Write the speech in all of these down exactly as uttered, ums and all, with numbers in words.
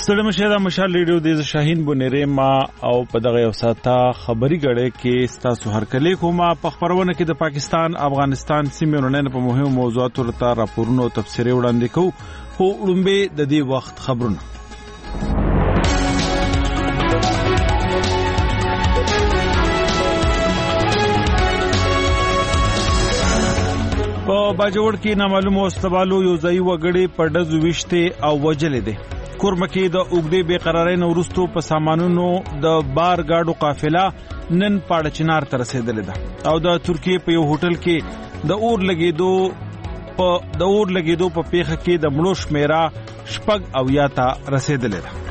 ستړي مشه دا مشال ریډیو د شاهین بونری ما او په دغه یو ساته خبري غړې کې ستاسو هر کله کومه په خبرونه کې د پاکستان افغانستان سیمې رونن په مهمو موضوعاتو لپاره راپورونه او تفسیري وړاندې کوو خو وړاندې د دې وخت خبرونه په باجوړ کې نامعلوم واستوالو یو ځای وګړي په دزو وشته او وجلې دي کورمکه د اوګدې بے قرارۍ نو ورستو په سامانونو د بار گاډو قافله نن پاړچنار ته رسیدلې ده او د ترکیه په یو هوټل کې د اور لګیدو په د اور لګیدو په پیخه کې د مړو شمیره شپږ او یا ته رسیدلې ده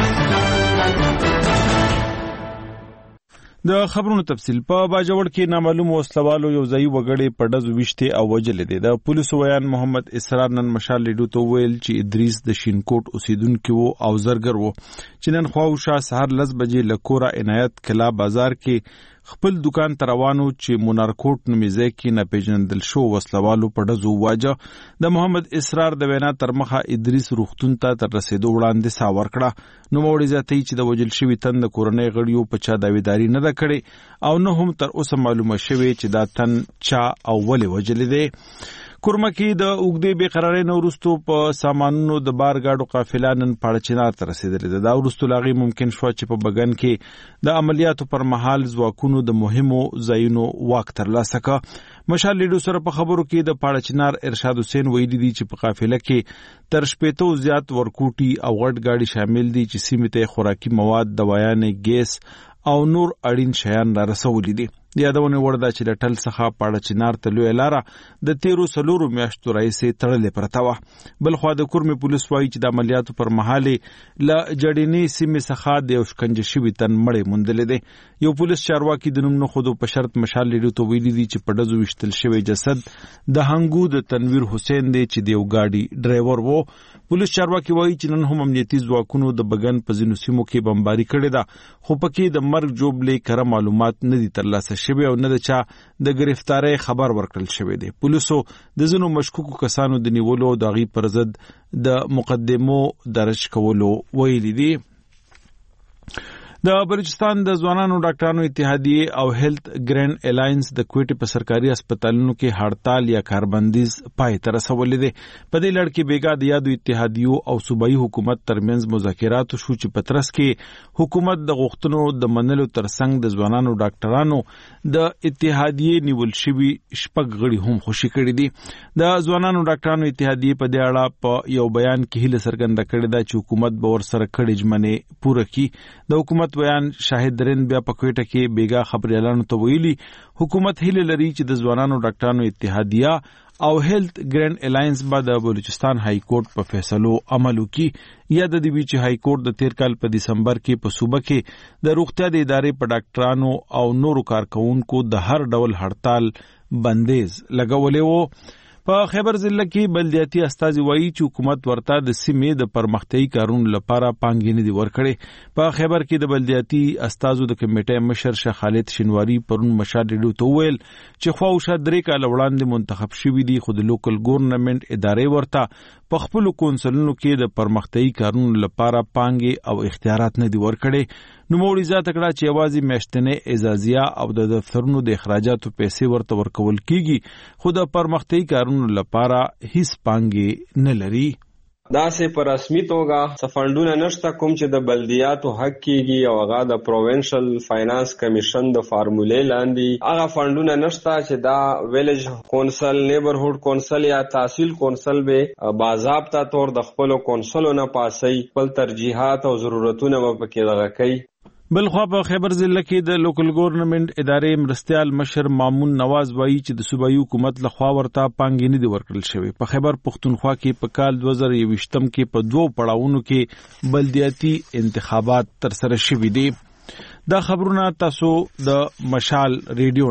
د خبرونو تفصیل په باجوړ کې نامعلوم وسلوالو یو ځای وګړي په دزو وشته او وجلې دي د پولیسو ویان محمد اسرار نن مشال لیډو ته ویل چې ادریس د شینکوټ اوسیدونکو وو او زرګر وو چې نن خواوشا سحر لس بجې لکورا عنایت کلا بازار کې خپل دکان تروانو چې مونارکوټ نومیځي کې نه پیژندل شو وسلوالو په دزو واجه د محمد اسرار د وینا تر مخه ادریس روختون ته تر رسیدو وړاندې ساور کړه نو موړي ذاتي چې د وجل شوی تند کورنۍ غړیو په چا داویداری نه ده کړې او نه هم تر اوسه معلومه شوی چې دا تن چا او ولې وجل دي کورمکی د اوګدې بے قرارۍ نو ورستو په سامانونو د بار گاډو قافله نن پاړچنار ته رسیدلې ده دا ورستو لاغي ممکن شو چې په بغن کې د عملیاتو پر مهال ځواکونو د مهمو ځایونو واک ترلاسه کړ مشال لیډو سره په خبرو کې د پاړچنار ارشاد حسین ویلي دي چې په قافله کې تر شپېتو زیات ورکوټي او غټ گاډي شامل دي چې سیمه ته خوراکي مواد دوايانې ګیس او نور اړین شیان را رسولي دي یادونه وردا چې لټل څخه پاړچنار ته لوی لاره د تیرو سلورو میاشتو راځي تړلې پرتا و بل خو د کورمې پولیس وایي چې د عملیاتو پر مهال ل جړینی سیمه څخه د اوشکنج شوی تن مړې مونډلې دي یو پولیس چارواکي د نوم نه خودو په شرط مشال لیډو ته ویلي دي چې په دزو وشتل شوی جسد د هنګو د تنویر حسین دی چې د یو گاډي ډرایور وو پولیس چارواکي وایي چې نن هم امنیتي ځواکونو د بغن په ځینو سیمو کې بمباري کړې ده خو پکې د مرګ جوړلې کړه معلومات نه دي ترلاسه شوی او نه د چا د گرفتارۍ خبر ورکړل شوی دی پولیسو د ځینو مشکوکو کسانو د نیولو د غي پر ضد د مقدمو درج کولو ویلي دي د بلوچستان د ځوانانو ډاکټرانو اتحادیه او هیلث ګرینډ الاینس د کوټې په سرکاري هسپتالونو کې هړتال یا کاربندیز پای ته رسولې دي په دې لړ کې بیګا د یادو اتحادیو او صوبایي حکومت ترمنځ مذاکرات شو چې په ترڅ کې حکومت د غوښتنو د منلو ترڅنګ د ځوانانو ډاکټرانو د اتحادیه نیول شوی شپږ غړي هم خوشی کړي دي د ځوانانو ډاکټرانو اتحادیه په دې اړه په یو بیان کې هله سرګند کړی دا چې حکومت به ور سره کړي ژمنه پوره کړي د حکومت بیان شاهد درن بیا په کوټه کې بیګا خبري اعلان تو ویلي حکومت هله لري چې د ځوانانو ډاکټرانو اتحادیه او هیلث ګرینډ الاینس بعد د بلوچستان های کورټ په فیصلو عمل وکړي یا د دې بیچ های کورټ د تیر کال په دسمبر کې په صوبه کې د روغتیا د ادارې په ډاکټرانو او نورو کارکونکو د هر ډول هړتال بندیز لګولې وو په خیبر ضلع کې بلدیاتي استازي وایي چې حکومت ورته د سیمې د پرمختیايي کارونو لپاره پانګې نه دي ورکړې په خیبر کې د بلدیاتي استازو د کمیټې مشر شاه خالد شینواری پرون مشال ډیډو ته ویل چې خواوشه درې کال وړاندې منتخب شوی دي خو د لوکل ګورنمنت ادارې ورته په خپل کونسلونو کې د پرمختیايي کارونو لپاره پانګې او اختیارات نه دي ورکړې نو موړي ذات کړه چې یوازې میاشتنې اعزازیه او د دفترونو د اخراجاتو پیسې ورته ورکول کیږي خو د پرمختیايي کارونو لپاره هیڅ پانګې نه لري دا سه په رسمي توګه سفندونه نشته کوم چې د بلدیاتو حق کیږي او هغه د پروینشل فاینانس کمیشن د فارمولې لاندې هغه فندونه نشته چې دا ویلیج کونسل نیبرهود کونسل یا تحصیل کونسل به باضابطه تور د خپل کونسلو نه پاسي خپل ترجیحات او ضرورتونه په دغه کوي بلخوا په خیبر ضلع کې د لوکل ګورنمنت ادارې مرستيال مشر مامون نواز وایي چې د صوبایي حکومت لخوا ورته پانګې نه دي ورکړل شوی په خیبر پختونخوا کې په کال دوه زره یوویشتم کې په دوو پړاوونو کې بلدیاتي انتخابات تر سره شوي دي دا خبرونه تاسو د مشال ریډیو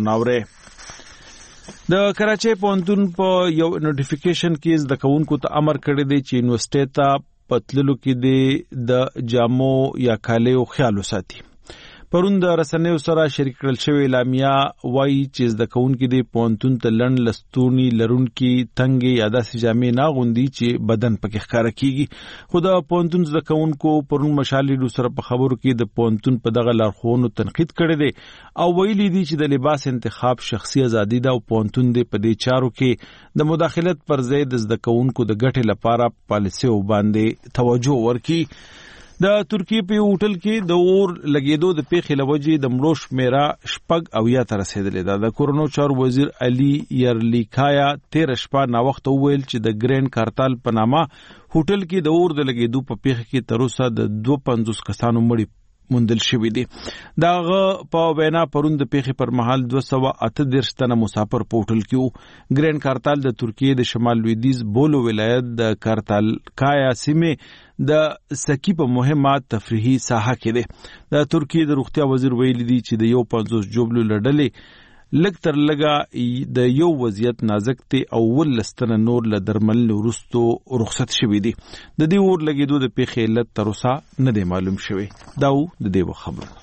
ناوړه د کراچۍ پوهنتون په یو نوټیفیکیشن کې د کوونکو ته امر کړی دی چې یونیورسيټي ته پتللو کې د جامو یا کالیو خیال وساتي پرون د رسنیو سره شریک کړل شوی اعلامیه وایي چې زده کوونکي د پوهنتون ته لنډ لستوني لرونکي تنګې یا داسې جامې نه اغوندي چې بدن پکې ښکاره کیږي. خو د پوهنتون زده کوونکو پرون مشال لیډو سره په خبرو کې د پوهنتون په دغه لارښوونو تنقید کړی دی او ویلي دي چې د لباس انتخاب شخصي ازادي ده او پوهنتون دې په دې چارو کې د مداخلت پر ځای د زده کوونکو د ګټې لپاره پالیسیو باندې توجه ورکړي. د ترکیې په یو هوټل کې د اور لګېدو د پیښې له وجې د مړو شمېره شپږ اویا ته رسېدلې ده. د کورونو چارو وزیر علي یرلیکایا تېره شپه ناوخته وویل چې د ګرینډ کارتال په نامه هوټل کې د اور د لګېدو په پیښه کې تر اوسه د دوه پنځوس کسانو مړي موندل شوي دي. دغه په وینا پرون د پیښې پر مهال دوه سوه اته دېرش تنه مسافر په هوټل کې وو. ګرینډ کارتال د ترکیې د شمال لویدیځ بولو ولایت د کارتال کایا سیمې د سکی په مهمه تفریحي ساحه کې دی. د ترکیې د روغتیا وزیر ویلي دی چې د یو پنځوس جوبلو لړلې لږ تر لږه د یو وضعیت نازک دی او ولس تنه نور له درملنې وروسته رخصت شوي دي. د دې اور لګېدو د پیښې علت تر اوسه نه دی معلوم شوی. دا و د دې خبرونه.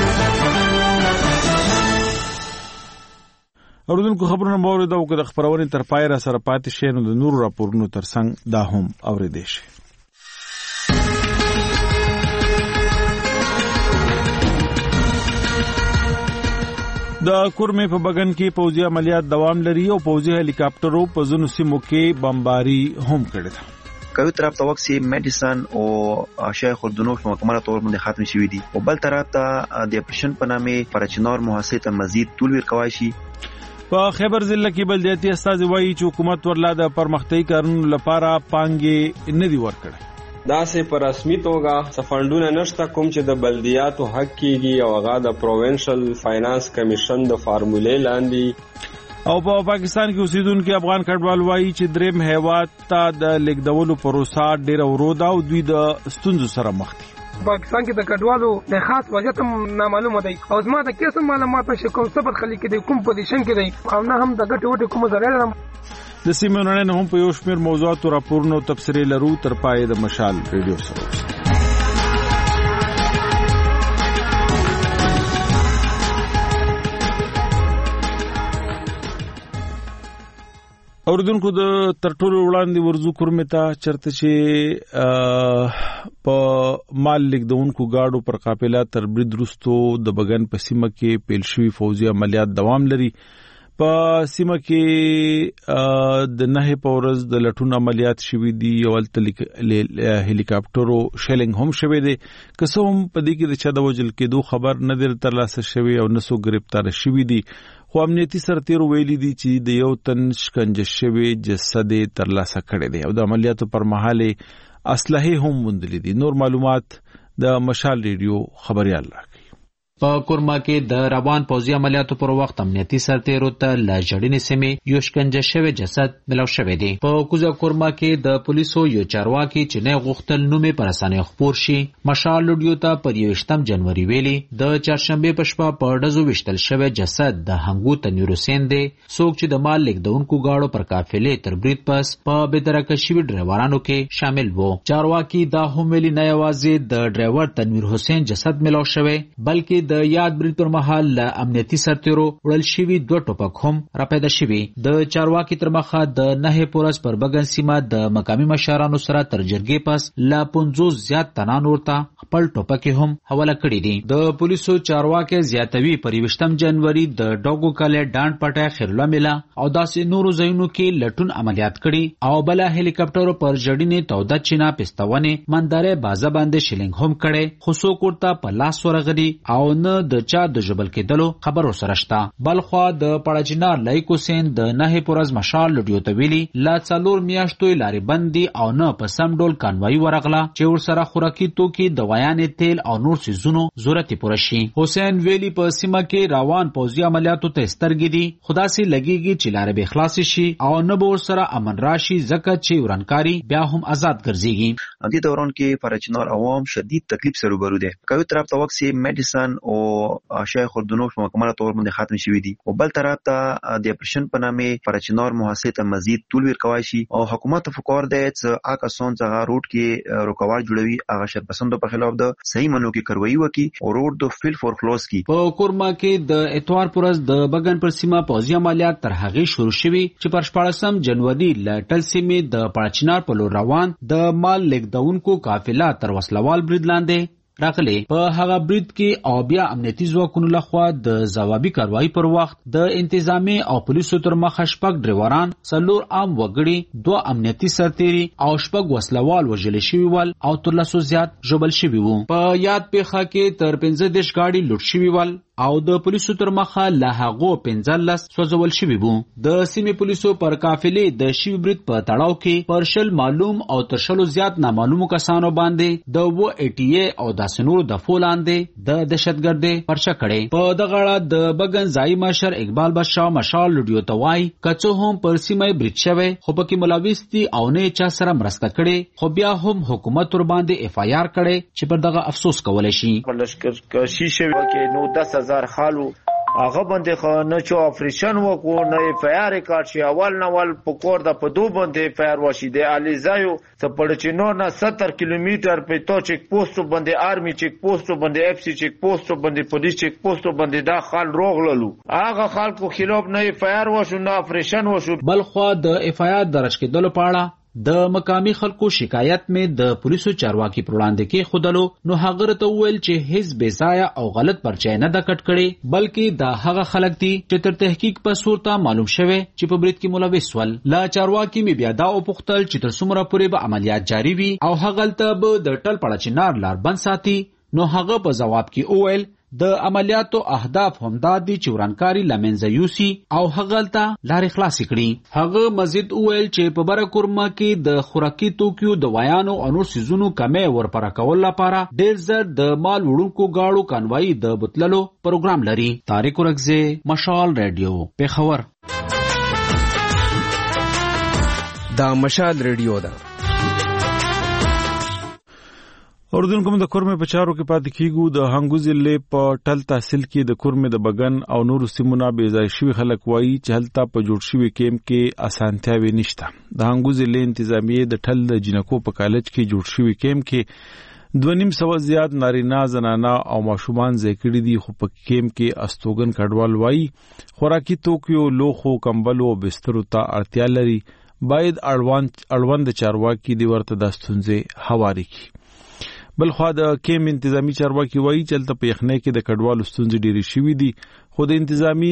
اوریدونکو خبرونه مو اورېدل او که د خبرونې تر پای را سره پاتې شئ نو د نورو راپورونو ترڅنګ دا هم اورېدی شئ. د کورمې په بغن کې پوځي عملیات دوام لري او پوځي هلیکاپټرو په ځینو سیمو کې بمباري هم کړې ده. کوي طرف ته وخت سي میډیسن او شیخ اردنوف په مکمله تور باندې ختم شوی دي او بل طرف ته د اپریشن په نامه پرچنار محاصره ته مزید طول ورکوي شي. په خیبر ضلع کې بلدیاتي استازي وایي چې حکومت ورلا د پرمختګي کارونو لپاره پانګې نه دی ورکړي. داسې په رسمي توګه څه فنډونه نشته کوم چې د بلدیاتو حق کیږي او هغه د پروینشل فاینانس کمیشن د فارمولې لاندې. او په پاکستان کې اوسیدونکو افغان کډوال وایي چې دریم هیواد ته د لیږدولو پروسه ډېره ورو ده او دوی د ستونزو سره مخ دي. پاکستان کې د کډوالو د خاص وضعیت نامعلومه دی او زما د کیسه معلومات نشي کوم څه په خلک کې د کوم پوزیشن کې دی او نه هم د ګټې وټې کوم ذریعہ ده. د سیمې نړۍ هم په یو شمېر موضوعاتو راپورونو تبصرې لرو تر پای د مشال ریډیو سره. اوریدونکو د تر ټولو وړاندې ورزو کورمې ته چرته چې په مال لیږدونکو گاډو پر قافله تر برید وروسته د بغن په سیمه کې پیل شوي فوجي عملیات دوام لري. په سیمه کې د نه په ورځ د لټون عملیات شوي دي او هلیکاپټرو شیلینګ هم شوی دی. که څه هم په دې کې د چا د وژل کېدو خبر نه دی ترلاسه شوی او نه څوک ګرفتار شوي دي خو امنیتي سرتیرو ویلي دي چې د یو تن شکنجه شوی جسد ترلاسه کړی دی او د عملیاتو پر مهال اسلحې هم موندلې دي. نور معلومات د مشال ریډیو خبريال راکړي. په کورما کې د روان پوځي عملیاتو پر وخت امنیتي سرتیرو ته له جړینې سیمې یو شکنجه شوی جسد ملو شوی دی. په کوزه کورما کې د پولیسو یو چارواکي چې نه غوښتل نومې پر اسانه خبر شي مشال لوډیو ته پر یوشتم جنوري ویلي د چهارشنبه په شپه په ډزو وشتل شوی جسد د هنګو تنور حسین دی څوک چې د مال لیږدونکو گاډو پر قافلې تر برید پس په بېدرکه شوي ډرایورانو کې شامل وو. چارواکي دا هم ویلي نه یوازې د ډرایور تنور حسین جسد ملو شوی بلکې د یاد برید پر مهال له امنیتي سرتیرو وړل شوي دوه ټوپک هم را پیدا شوي. د چارواکي تر مخه د نه پورس پر بغن سیمه د مقامي مشرانو سره تر جرګې پس لا پنځوس زیات تنان ورته خپل ټوپک هم حواله کړي دي. د پولیسو چارواکي زیاتوي پر یوشتم جنوري د ډوګو کله ډانډ پټه خیرله ملا او داسې نورو ځایونو کې لټون عملیات کړي او بل هلیکاپټر پر جړینې توده چینا پستونه منداره بازه باندې شیلینګ هم کړي خو څوک ورته په لاس ورغلي او نه د چا د جبل کېدلو خبرو سره شته. بلخوا د پړاجنار لایکو سین د نه پورز مشال لډیو ته ویلي لا څلور میاشتو لارې بندي او نه په سم ډول کانوای ورغله چې ور سره خوراکي توکي دوايانې تیل او نور سيزونو ضرورت پوره شي. حسین ویلي په سیمه کې روان پوځي عملیاتو ته سترګې دي خدا سي لګيږي چې لارې به خلاص شي او نه به ور سره امن راشي ځکه چې ورانکاري بیا هم آزاد ګرځيږي. دې دوران کې پرچنار عوام شدید تکلیف سره روبرو دي. کوي طرف ته وخت سي میډیسن او شای خوردنوش په مکمله تور باندې ختم شوی دي او بل طرف ته د اپریشن په نامه پر چنار محاصره ته مزید طول ورکوي شي او حکومت فکر دی چې آکاسون څنګه روډ کې رکاوټ جوړوي هغه شرپسندو په خلاف د صحیح منو کې کاروایی وکي او روډ د فیل فور کلوز کی په کورما کې د اتوار پرز د بغن پر سیمه پوځي عملیات تر هغه شروع شوي چې پر شپږم جنوري لټل سیمه د پړچنار په لور روان د مال لیکدونکو قافله تر وسلوال برید لاندې راغلی په هغه برید کې او بیا امنیتي ځواکونو لخوا د ځوابي کاروایی پر وخت د انتظامی او پولیسو تر مخه شپږ ډریوران څلور عام وګړي دوه امنیتي سرتیري او شپږ وسلوال وژل شوي ول او تر لسو زیات ژوبل شوي وو په یاد پیښه کې تر پنځه دېرش ګاډي لوټ شوي ول او د پولیسو تر مخه له هغو پنځلس سوځول شوي وو د سیمې پولیسو پر قافلې د شوي برید په تړاو کې پر شل معلوم او تر شلو زیات نامعلومو کسانو باندې د و ای ټي ای او د سنورو د فولاندې د دهشتګردۍ پرچه کړې په دغه اړه د بغن ځایي مشر اقبال بادشاه مشال لوډیو ته وایي که څه هم پر سیمه برید شوی خو پکې ملوث دي او نه چا سره مرسته کړې خو بیا هم حکومت ور باندې اف آی آر کړي چې پر دغه افسوس کولی شي لشکر کشي شوی کې نو دس هزار خالو هغه باندې خو نه چې اپریشن وکړو نه اف آی آر ریکارډ شي اول نوال پکور د په دو باندې اف آی آر وشي د الیزایو ته پړچینو نه ستر کیلومتر په تو چیک پوسټ باندې آرمي چیک پوسټ باندې اف سی چیک پوسټ باندې پولیس چیک پوسټ باندې دا خال روغللو هغه خلکو خلاف نه اف آی آر وشو نه اپریشن وشو بل خو د اف آی آر درج کېدلو په اړه د مقامی خلکو شکایت مې د پولیسو چارواکي پر وړاندې کې خودلو نو هغه ته ویل چې هیڅ بې ځایه او غلط پرچې نه د کټ کړي بلکې دا هغه خلک دي چې تر تحقیق په صورت معلوم شوه چې په برید کې ملوث ول لا چارواکي مې بیا دا او پختل چې تر څومره پورې به عملیات جاری وي او هغه ته به د ټل پړچنار لار بند ساتي نو هغه په جواب کې وویل د عملیاتو اهداف همدا دي چې ورانکاری لمنځه یوسي او هغه ته لارې خلاصې کړي هغه مزید وویل چې په بره کورما کې د خوراکي توکیو د ویانو او نور سیزونو کمې ورپره کول لپاره ډېر زر د مال وړونکو گاړو کانوایی د بوتللو پروګرام لري طارق ورکزه مشال رادیو پیښور دا مشال رادیو ده اوردونکو د کورمه په چارو کې پاتې کیږو د هنګو ضلع په ټل تحصیل کې د کورمه د بغن او نور سیمونه بې ځای شوي خلک وایي چې هلته په جوړ شوي کیمپ کې اسانتیاوې نشته د هنګو ضلع انتظامیه د ټل د جنکو په کالج کې جوړ شوي کیمپ کې دوه نیم سوه زیات نارینه زنانه او ماشومان ځای کړي دي خو په کیمپ کې استوګن کډوال وایي خوراکي توکیو لوښو کمبلو او بسترو ته اړتیا لري باید اړوند چارواکي دې ورته دا ستونزې هواري کړي بلخوا د کیم انتظامی چارواکي وایي چې هلته په یخنۍ کې د کډوالو ستونزې ډېرې شوي دي خو د انتظامی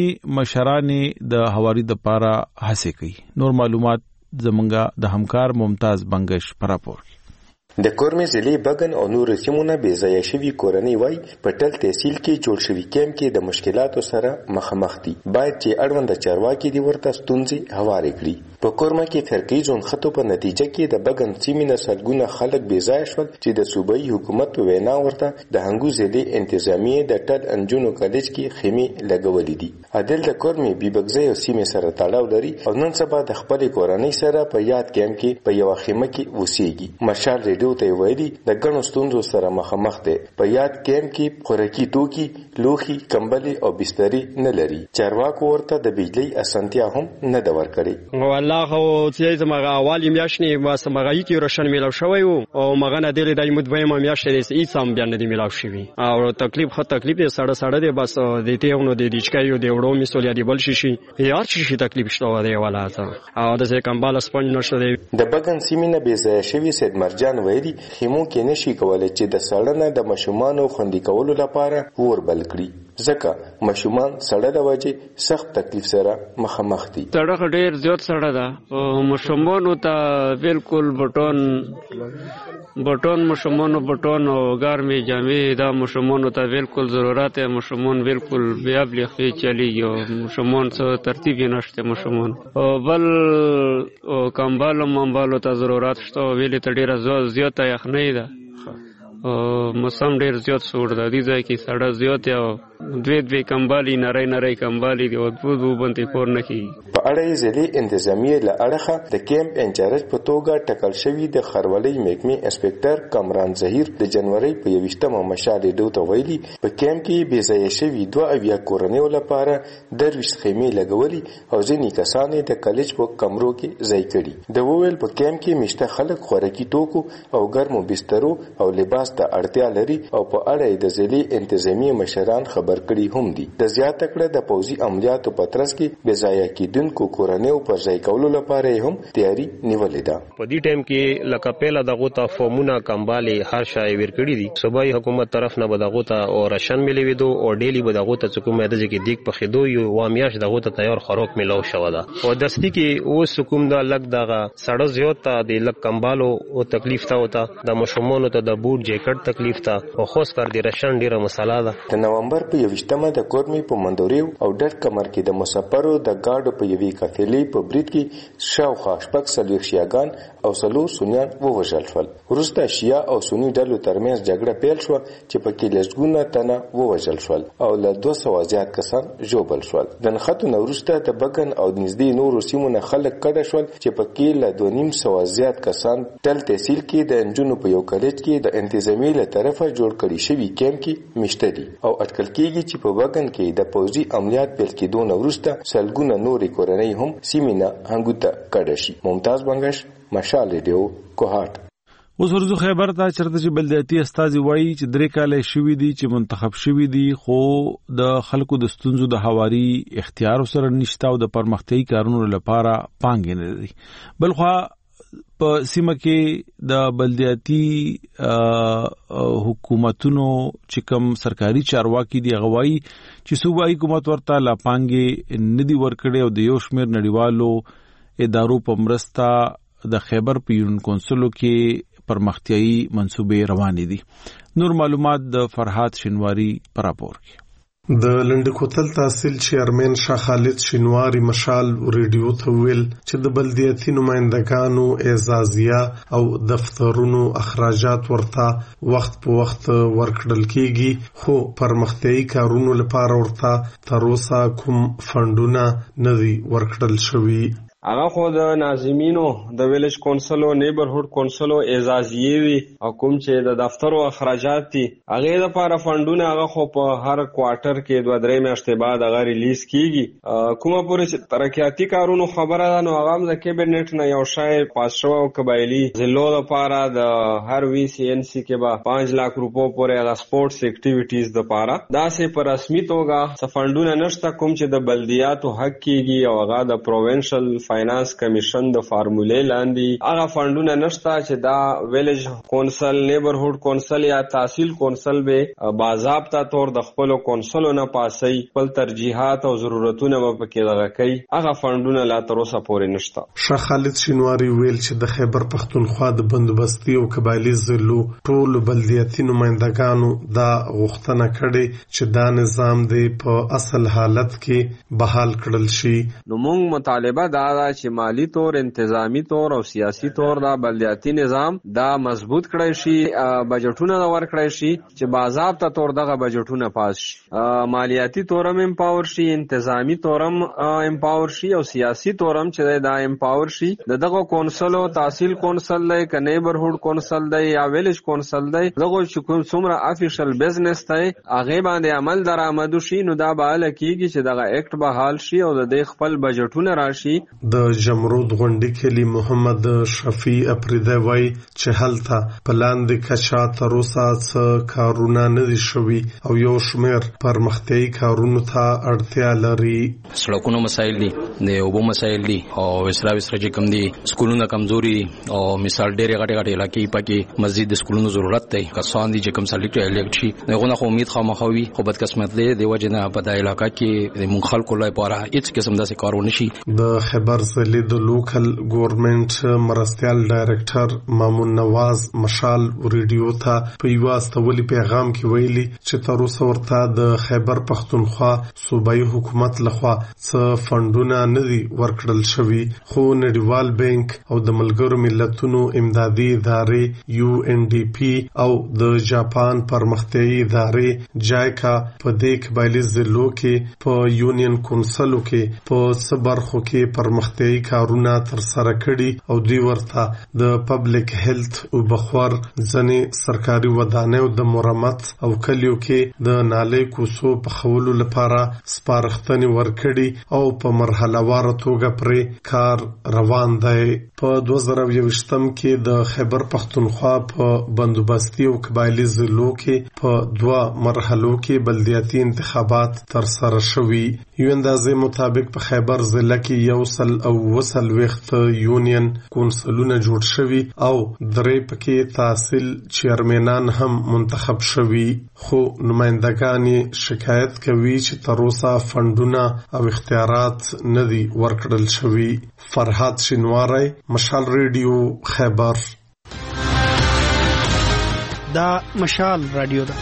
مشرانې د هواري دپاره هڅې کوي نور معلومات زمونږ د همکار ممتاز بنگش په راپور کې د کورمې ضلع بغن او نور سیمونه بې ځایه شوي کورنۍ وایي په ټل تحصیل کې جوړ شوي کیمپ کې د مشکلاتو سره مخامخ دي باید چې اړونده چارواکي دې ورته ستونزې هوارې کړي په کورما کې فرقي ژوندخطو په نتیجه کې د بغن سیمې نه سلګونه خلک بې ځایه شول چې د صوبایي حکومت په وینا ورته د هنګو ضلع انتظامیې د ټل انجونو کالج کې خیمې لګولې دي عادل د کورمې بیبګځیو سیمې سره تړاو لري او نن سبا د خپلې کورنۍ سره په یاد کیمپ کې په یوه خیمه کې اوسېږي مشال ریډیو ته ویلي د ګڼو ستونزو سره مخامخ دی په یاد کیمپ کې خوراکي توکي لوښي کمبلې او بسترې نه لري چارواکو ورته د بجلۍ اسانتیا هم نه ده ورکړې والله خو چې زموږ اولې میاشتې ما سمغه کې روشن میلاو شوی وو او مغه نه دی د مدویمه میاشتې دې هیڅ هم بیا نه دی میلاو شوی او تکلیف خو تکلیف یې سړه سړه دی بس د تیونو د دیچکایو د وړو مسولیا دی بل شي شي یار شي تکلیف شته دی ولاته او د ځکه کمبال سپنج نشته دی د بغن سیمینه بې ځای شوی سید مرجان ویلي خیمو کې نشي کولای چې د سړنه د مشومان خوندي کولو لپاره ور بل کړي ځکه مشومان سړه د وجې سخت تکلیف سره مخامخ دي سړه ډېر زیات سړه ده او مشومان ته بالکل بټون بټون مشومان بټون او ګرمي جامې دا مشومان ته بالکل ضرورت ہے مشومان بالکل بیا بلخي چلیږي او مشومان څه ترتیب نشته مشومان او بل او کمبال ممبالو ته ضرورت شته ویلې ته ډېر زیات یخنۍ ده موسم ډیر زیات سوړ دی د ځای کې سړه زیات او دوی دوی کمبالي نری نری کمبالي دی او دوی باندې کور نه کی په اړه ځلې انتظامیه له اړخه د کیمپ انچارج په توګه ټاکل شوی د خرولۍ محکمې انسپکټر کامران ظهیر د جنوري په یوشتمه مشال ډوته ویلي په کیمپ کې بې ځای شوی دوه اویا کورنیو لپاره درویش خیمې لګولي او ځینې کسان د کالج په کمرو کې ځای کړي د وویل په کیمپ کې مشته خلک خوراکي توکو او ګرمو بسترو او لباس ته اړتیا لري او په اړه د ځلې انتظامیه مشران خبر کړي هم دي د زیات کړه د پوزي عملیاتو په ترڅ کې بې ځای کېدونکو کورنیو پر ځای کولو لپاره هم تیاری نیولې ده په دې ټیم کې لکه پیله دغه ته فورمونه کمبالي هر شای ور کړی دي صوبایي حکومت طرف نه بدغه ته او راشن ملي ویدو او ډیلی بدغه ته کوم د ځکه دیک په خدو یو وامیاش دغه ته تیار خوراک ملو شو ده او دستی کې اوس کوم د لګ دغه سړه زیات ته د لګ کمبالو او تکلیف ته وته د مشمونو ته د بوټ جیکټ تکلیف ته او خاص کر د راشن ډیره مساله ده د نومبر په یوشتمه د کورمي په مندوریو او ډټ کمر کې د مسافرو د گاډو په یوې کافلې په برید کې شاوخوا شپږ څلوېښت شیعاګان او څلور سنیان ووژل شول وروسته شیعه او سني ډلو ترمنځ جګړه پیل شوه چې پکې لسګونه تنه ووژل شول او له دوه سوه زیات کسان ژوبل شول د نښتو نه وروسته د بګن او نږدې نورو سیمو نه خلک کډه شول چې پکې له دوه نیم سوه زیات کسان ټل تحصیل کې د نجونو په یو کالج کې د انتظامیې له طرفه جوړ کړي شوي کیمپ کې مشته دي او اټکل کېږي چې په وګن کې د پوځي عملیات پیل کېدو نه وروسته سلګونه نورې کورنۍ هم سیمې نه هنګو ته کډه شي ممتاز بنګش مشال ریډیو کوهاټ اوس ورځو خیبر ته چرته چې بلدیاتي استازي وایي چې درې کاله شوي دي چې منتخب شوي دي خو د خلکو د ستونزو د هواري اختیار سره نشته او د پرمختیايي کارونو لپاره پانګې نه لري بلخو په سیمه کې د بلدیاتي حکومتونو چې کوم سرکاري چارواکي دي غوايي چې صوبایي حکومت ورته لا پانګې ندي ورکړي او د یو شمېر نړیوالو ادارو په مرسته د خیبر په یونین کونسلو کې پرمختیايي منصوبې روانې دي نور معلومات د فرحات شینواری پر راپور کې د لنډکوتل تحصیل چیرمن شاه خالد شینواری مشال ریډیو ته ویل چې د بلدیاتي نمائندګانو اعزازیه او دفترونو اخراجات ورته وخت په وخت ورکړل کیږي خو پرمختیايي کارونو لپاره ورته تر اوسه کوم فندونه نه دي ورکړل شوي هغه خو د ناظمینو د ویلج کونسل او نیبرهود کونسل او اعزازیه وی او کوم چې د دفتر او اخراجات دي هغه د لپاره فندونه هغه خو په هر کوارټر کې دوه درې میاشتې بعد هغه ریلیز کیږي کومه پورې چې ترقیاتي کارونو خبره ده نو هغه د کیبنټ نه یو شای پاس شو او قبایلی ضلعو لپاره د هر وی سی ان سی کې به پانچ لک روپو پورې هغه سپورتس اکټیویټیز لپاره دا سه په رسمي توګه سفندونه نشته کوم چې د بلدیاتو حق کیږي او هغه د پروینشل فاینانس کمیشن د فارمولې لاندې هغه فندونه نشته چې دا ویلج کونسل نیبرهود کونسل یا تحصیل کونسل به باضابطه تور د خپل کونسلو نه پاسي خپل ترجیحات او ضرورتونه په کې دغه کوي هغه فندونه لا تر اوسه پورې نشته شاه خالد شینواری ویل چې د خیبر پختونخوا د بندوبستي او قبایلی ضلعو ټول بلدیاتي نمائندګانو دا غوښتنه کړې چې دا نظام دی په اصل حالت کې بحال کړل شي نو موږ مطالبه دا چې مالی طور انتظامی طور او سیاسی طور دا بلدیاتی نظام دا مضبوط کړی شي بجټونه دا ورکړی شي چې باضابطه طور دغه بجټونه پاس شي مالیاتی طورم امپاور شي انتظامی طورم امپاور شي او سیاسی طورم چې دا امپاور شي دغه کونسل او تحصیل کونسل دی ک نیبرهود کونسل دی یا ویلج کونسل دی دغه چې کوم څومره افیشل بزنس دی هغه باندې عمل درآمد شي نو دا به لکېږي چې دغه اکټ به حال شي او د خپل بجټونه راشي د جمرود غونډې کلی محمد شفیع اپریده وای چې هلته پلاند کچا تر اوسه څه کارونه نه دي شوي او یو شمېر پرمختیايي کارونو ته اړتیا لري سړکونو مسایل دي د اوبو مسایل دي او وسرا وسرا چې کم دي سکولونو کمزوري او مثال ډېرې غټې غټې علاقې پکې مسجد د سکولونو ضرورت دی کسان دي چې کم سلیکټ الکټ شي دغه نه امید خامخوي خو بد قسمت دی د وجه نه په دای علاقې کې د مونږ خلکو لپاره هیڅ قسم داسې کارونه شي د خبر خیبر ضلع د لوکل ګورنمنت مرستیال ډایرکټر مامون نواز مشال ریډیو ته په یو استولي پیغام کې ویلي چې تر اوسه ورته د خیبر پختونخوا صوبایي حکومت لخوا څه فندونه نه دي ورکړل شوي، خو نړیوال بانک او د ملګرو ملتونو امدادي ادارې یو ان ډي پی او د جاپان پرمختیایي ادارې جایکا په دې قبایلي ضلعو کې په یونین کونسلو کې په څه برخو کې پرمختیایي کارونه ترسره کړي او دوی ورته د پبلک هیلث او بخور ځنې سرکاري ودانیو د مرمت او کلیو کې د نالۍ کوڅو په خولو لپاره سپارښتنې ورکړي او په مرحله واره توګه پرې کار روان دی. په دوه زره یوویشتم کې د خیبر پختونخوا په بندوبستي او قبایلي ضلعو کې په دوه مرحلو کې بلدیاتي انتخابات ترسره شوي. یو اندازې مطابق په خیبر ضلع کې یو سل او وسل وخت یونین کونسلونه جوړ شوي او درې پکې تحصیل چیرمنان هم منتخب شوي، خو نمائندګان شکایت کوي چې تر اوسه فندونه او اختیارات نه دي ورکړل شوي. فرحات شینواری، مشال ریډیو، خیبر. دا مشال رادیو ده.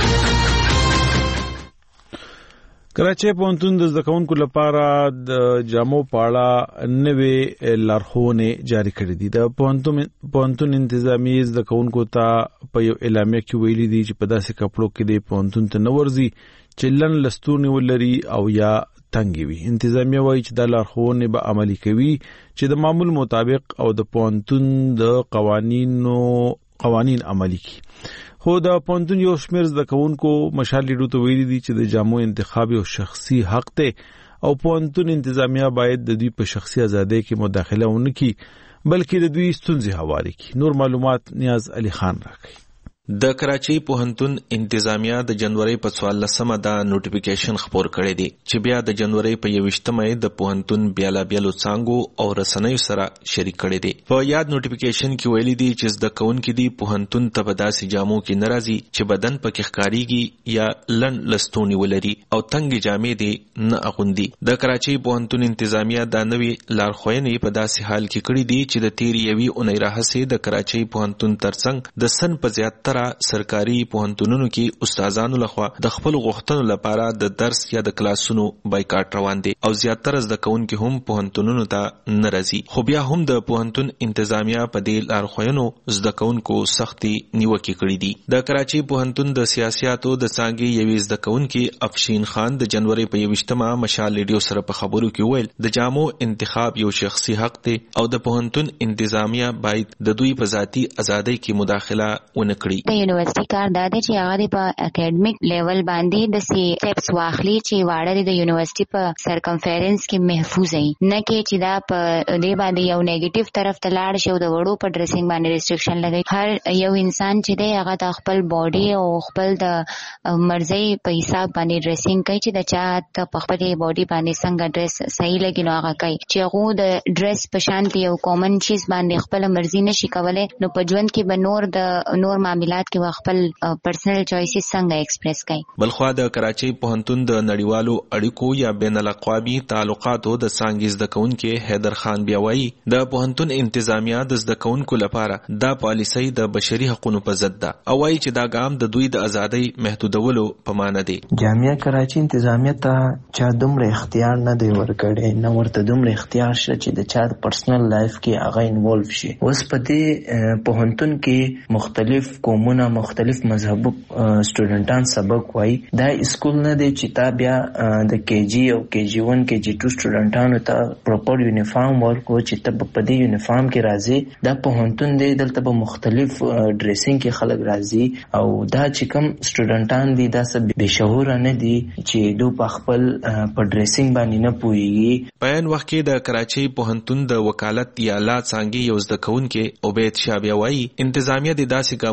کراچۍ پوهنتون د زده کوونکو لپاره د جامو په اړه نوې لارښوونې جاری کړې دي. د پوهنتون انتظامیه زده کوونکو ته په یو اعلامیه کې ویلي دي چې په داسې کپړو کې د پوهنتون ته نه ورځي چې لن لستونې ولري او یا تنګ وي. انتظامیه وایي چې دا لارښوونې به عملي کوي چې د معمول مطابق او د پوهنتون د قوانینو قوانین عملي کړي. خو د پوهنتون یو شمېر زده کوونکو مشال ریډیو ته ویلي دي چې د جامو انتخاب یو شخصي حق دی او پوهنتون انتظامیه باید د دوی په شخصي ازادۍ کې مداخله ونه کړي بلکې د دوی ستونزې هواري کړي. نور معلومات نیاز علي خان راکړي. د کراچۍ پوهنتون انتظامیه د جنوري په څوارلسمه دا نوټیفیکیشن خپور کړی دی چې بیا د جنوري په یوویشتمه د پوهنتون بیلابیلو څانګو او رسنیو سره شریک کړی دی. په یاد نوټیفیکیشن کې ویلي دي چې زده کوونکي دي پوهنتون ته په داسې جامو کې نه راځي چې بدن پکې ښکاریږي یا لن لستونې ولري او تنګې جامې دي نه اغوندي. د کراچۍ پوهنتون انتظامیه دا نوې لارښوونې په داسې حال کې کړي دي چې د تیر یوې اونۍ راهیسې د کراچۍ پوهنتون ترڅنګ د سن په زیاتره سرکاري پوهنتونونو کې استادانو لخوا د خپل غوښتنو لپاره د درس یا د کلاسونو بایکاټ روان دي او زیاتره زده کوونکي هم پوهنتونونو ته نه راځي. خو بیا هم د پوهنتون انتظامیه په دې لارښوونو زده کوونکو سختي نیوکې کړې دي. د کراچۍ پوهنتون د سیاسياتو د څانګې یوې زده کوونکي افشین خان د جنوري په یوویشتمه مشال ریډیو سره په خبرو کې ویل د جامو انتخاب یو شخصي حق دی او د پوهنتون انتظامیه باید د دوی په ذاتي ازادۍ کې مداخله ونه کړي. د یونیورسيټي کار دا دی چې هغه په اکیډمیک لیول باندې د سی سټیپس واخلي چې واړه د یونیورسيټي په سرکمفرنس کې محفوظ وي، نه کې چې دا په دې باندې یو نیگیټیو طرف ته لاړ شي او د وړو په ډریسینګ باندې ریسټریکشن لګي. هر یو انسان چې دی هغه د خپل باډي او خپل د مرزي په حساب باندې ډریسینګ کوي چې د چا ته په خپل باډي باندې څنګه ډریس صحیح لګي نو هغه کوي. چې هغه د ډریس په شان یو کامن چیز باندې خپل مرزي نشي کولای نو په ژوند کې به نور د نور معاملات کې خپل پرسنل چوایسز څنګه ایکسپریس کوي. بلخوا د کراچۍ پوهنتون د نړیوالو اړیکو یا بین الاقوامي تعلقاتو د څانګې زده کوونکي حیدر خان بیا وایي د پوهنتون انتظامیه د زده کوونکو لپاره دا پالیسي د بشري حقوقو په ضد ده او وایي چې دا ګام د دوی د ازادۍ محدودولو په معنی دی. جامعه کراچۍ انتظامیه ته چا دومره اختیار نه دی ورکړی، نه ورته دومره اختیار شته چې د چا پرسنل لایف کې هغه انوالو شي. اوس په دې پوهنتون کې مختلف قومونه مختلف مذهبو سټوډنټان سبق وایي. دا اسکول نه دی چې تا بیا د کې جی او کې جی ون کې جی ټو سټوډنټانو ته پراپر یونیفارم ورکو چې ته په دې یونیفارم کې راځي. دا پوهنتون دی دلته به مختلف ډریسینګ کې خلک راځي او دا چې کوم سټوډنټان دي دا څه بې شعوره نه دي چې دوی په خپل په ډریسینګ باندې نه پوهیږي. په عین وخت کې د کراچۍ پوهنتون د وکالت یا لا څانګې یو زده کوونکی عبید شاه بیا وایي انتظامیه د داسې ګامونه واخلي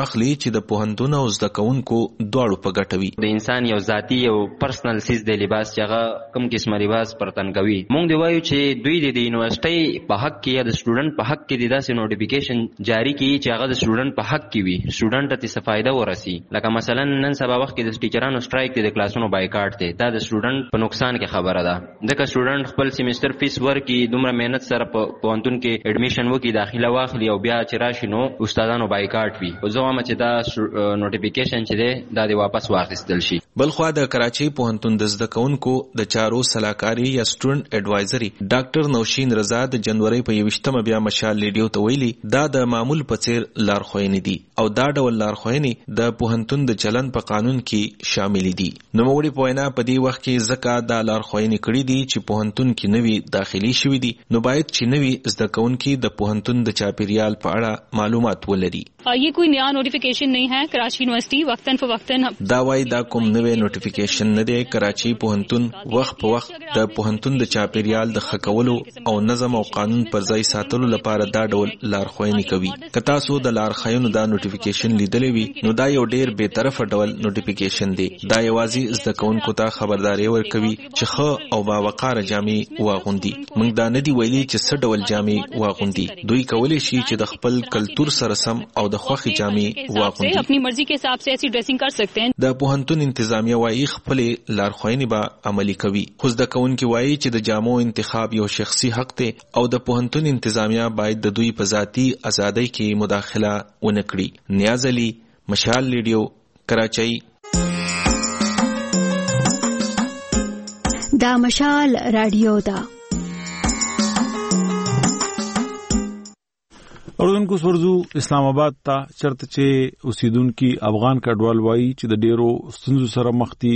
واخلي چې د پوهنتون او زده کوونکو دواړو په ګټه وي. د انسان یو ذاتی او پرسنل سیز د لباس چې هغه کوم قسمه لباس پرتن کوي. مونږ دی وایو چې دوی د یونیورسيټي په حق کې یا د سټوډنټ په حق کې د داسې نوټیفیکیشن جاری کړي چې هغه د سټوډنټ په حق کې وي، سټوډنټ ته څه فائدہ ورسي. لکه مثلا نن سبا وخت کې د ټیچرانو سټرایک دی، د کلاسونو بایکاټ دی، دا د سټوډنټ په نقصان کې خبره ده. ځکه سټوډنټ خپل سیمستر فیس ورکړي، دومره مهنت سره په پوهنتون کې اډمیشن وکړي، داخله واخلي او بیا چې راشي نو استادانو بایکاټ وي. او زه وایم چې دا نوټیفیکیشن چې دی دا د واپس واخیستل شي. بلخوا د کراچۍ پوهنتون د زده کوونکو د چارو سلاکاري یا سټوډنټ اډوایزري ډاکټر نوشین رضا د جنوري په یوشتمه بیا مشال لیډیو ته ویلي دا د معمول په څیر لارښوونې دي او دا ډول لارښوونې د پوهنتون د چلن په قانون کې شامل دي. نو موږ په وینا په دې وخت کې ځکه دا لارښوونې کړې دي چې پوهنتون کې نوي داخلي شوي دي، نو باید چې نوي زده کوونکي د پوهنتون د چاپیریال په اړه معلومات ولري. یہ کوئی نیا نوٹیفیکیشن نہیں ہے. کراچی یونیورسٹی وقتاً فوقتاً دا وای دا کوم نوې نوټیفیکیشن نه دی. کراچي پوهنتون وخت په وخت د پوهنتون د چاپیریال د خکولو او نظم او قانون پر ځای ساتلو لپاره دا ډول لارښوونې کوي. که تاسو د لارښوونو دا نوټیفیکیشن لیدلې وي نو دا یو ډیر به طرفه ډول نوټیفیکیشن دی. دا یوازې زده کوونکو ته خبرداري ورکوي چې ښه او باوقاره جامې واغوندي. موږ دا نه دی ویلي چې څه ډول جامې واغوندي. دوی کولی شي چې د خپل کلتور سره سم او د خوښي جامې واغوندي. اپنی مرضی کے حساب سے ایسی ڈریسنگ کر سکتے ہیں. د پوهنتون انتظامیه وايي خپل لارښوونې به عملي کوي. خو زده کوونکي وايي چې د جامو انتخاب یو شخصي حق دی او د پوهنتون انتظامیه باید د دوی په ذاتي ازادۍ کې مداخله ونه کړي. نیاز علي، مشال لیډیو، کراچۍ. دا مشال رادیو دا اردوونکو سورزو اسلام آباد ته چرته چې اوسیدونکو افغان کډوال وایي چې د ډیرو ستونزو سره مخ دي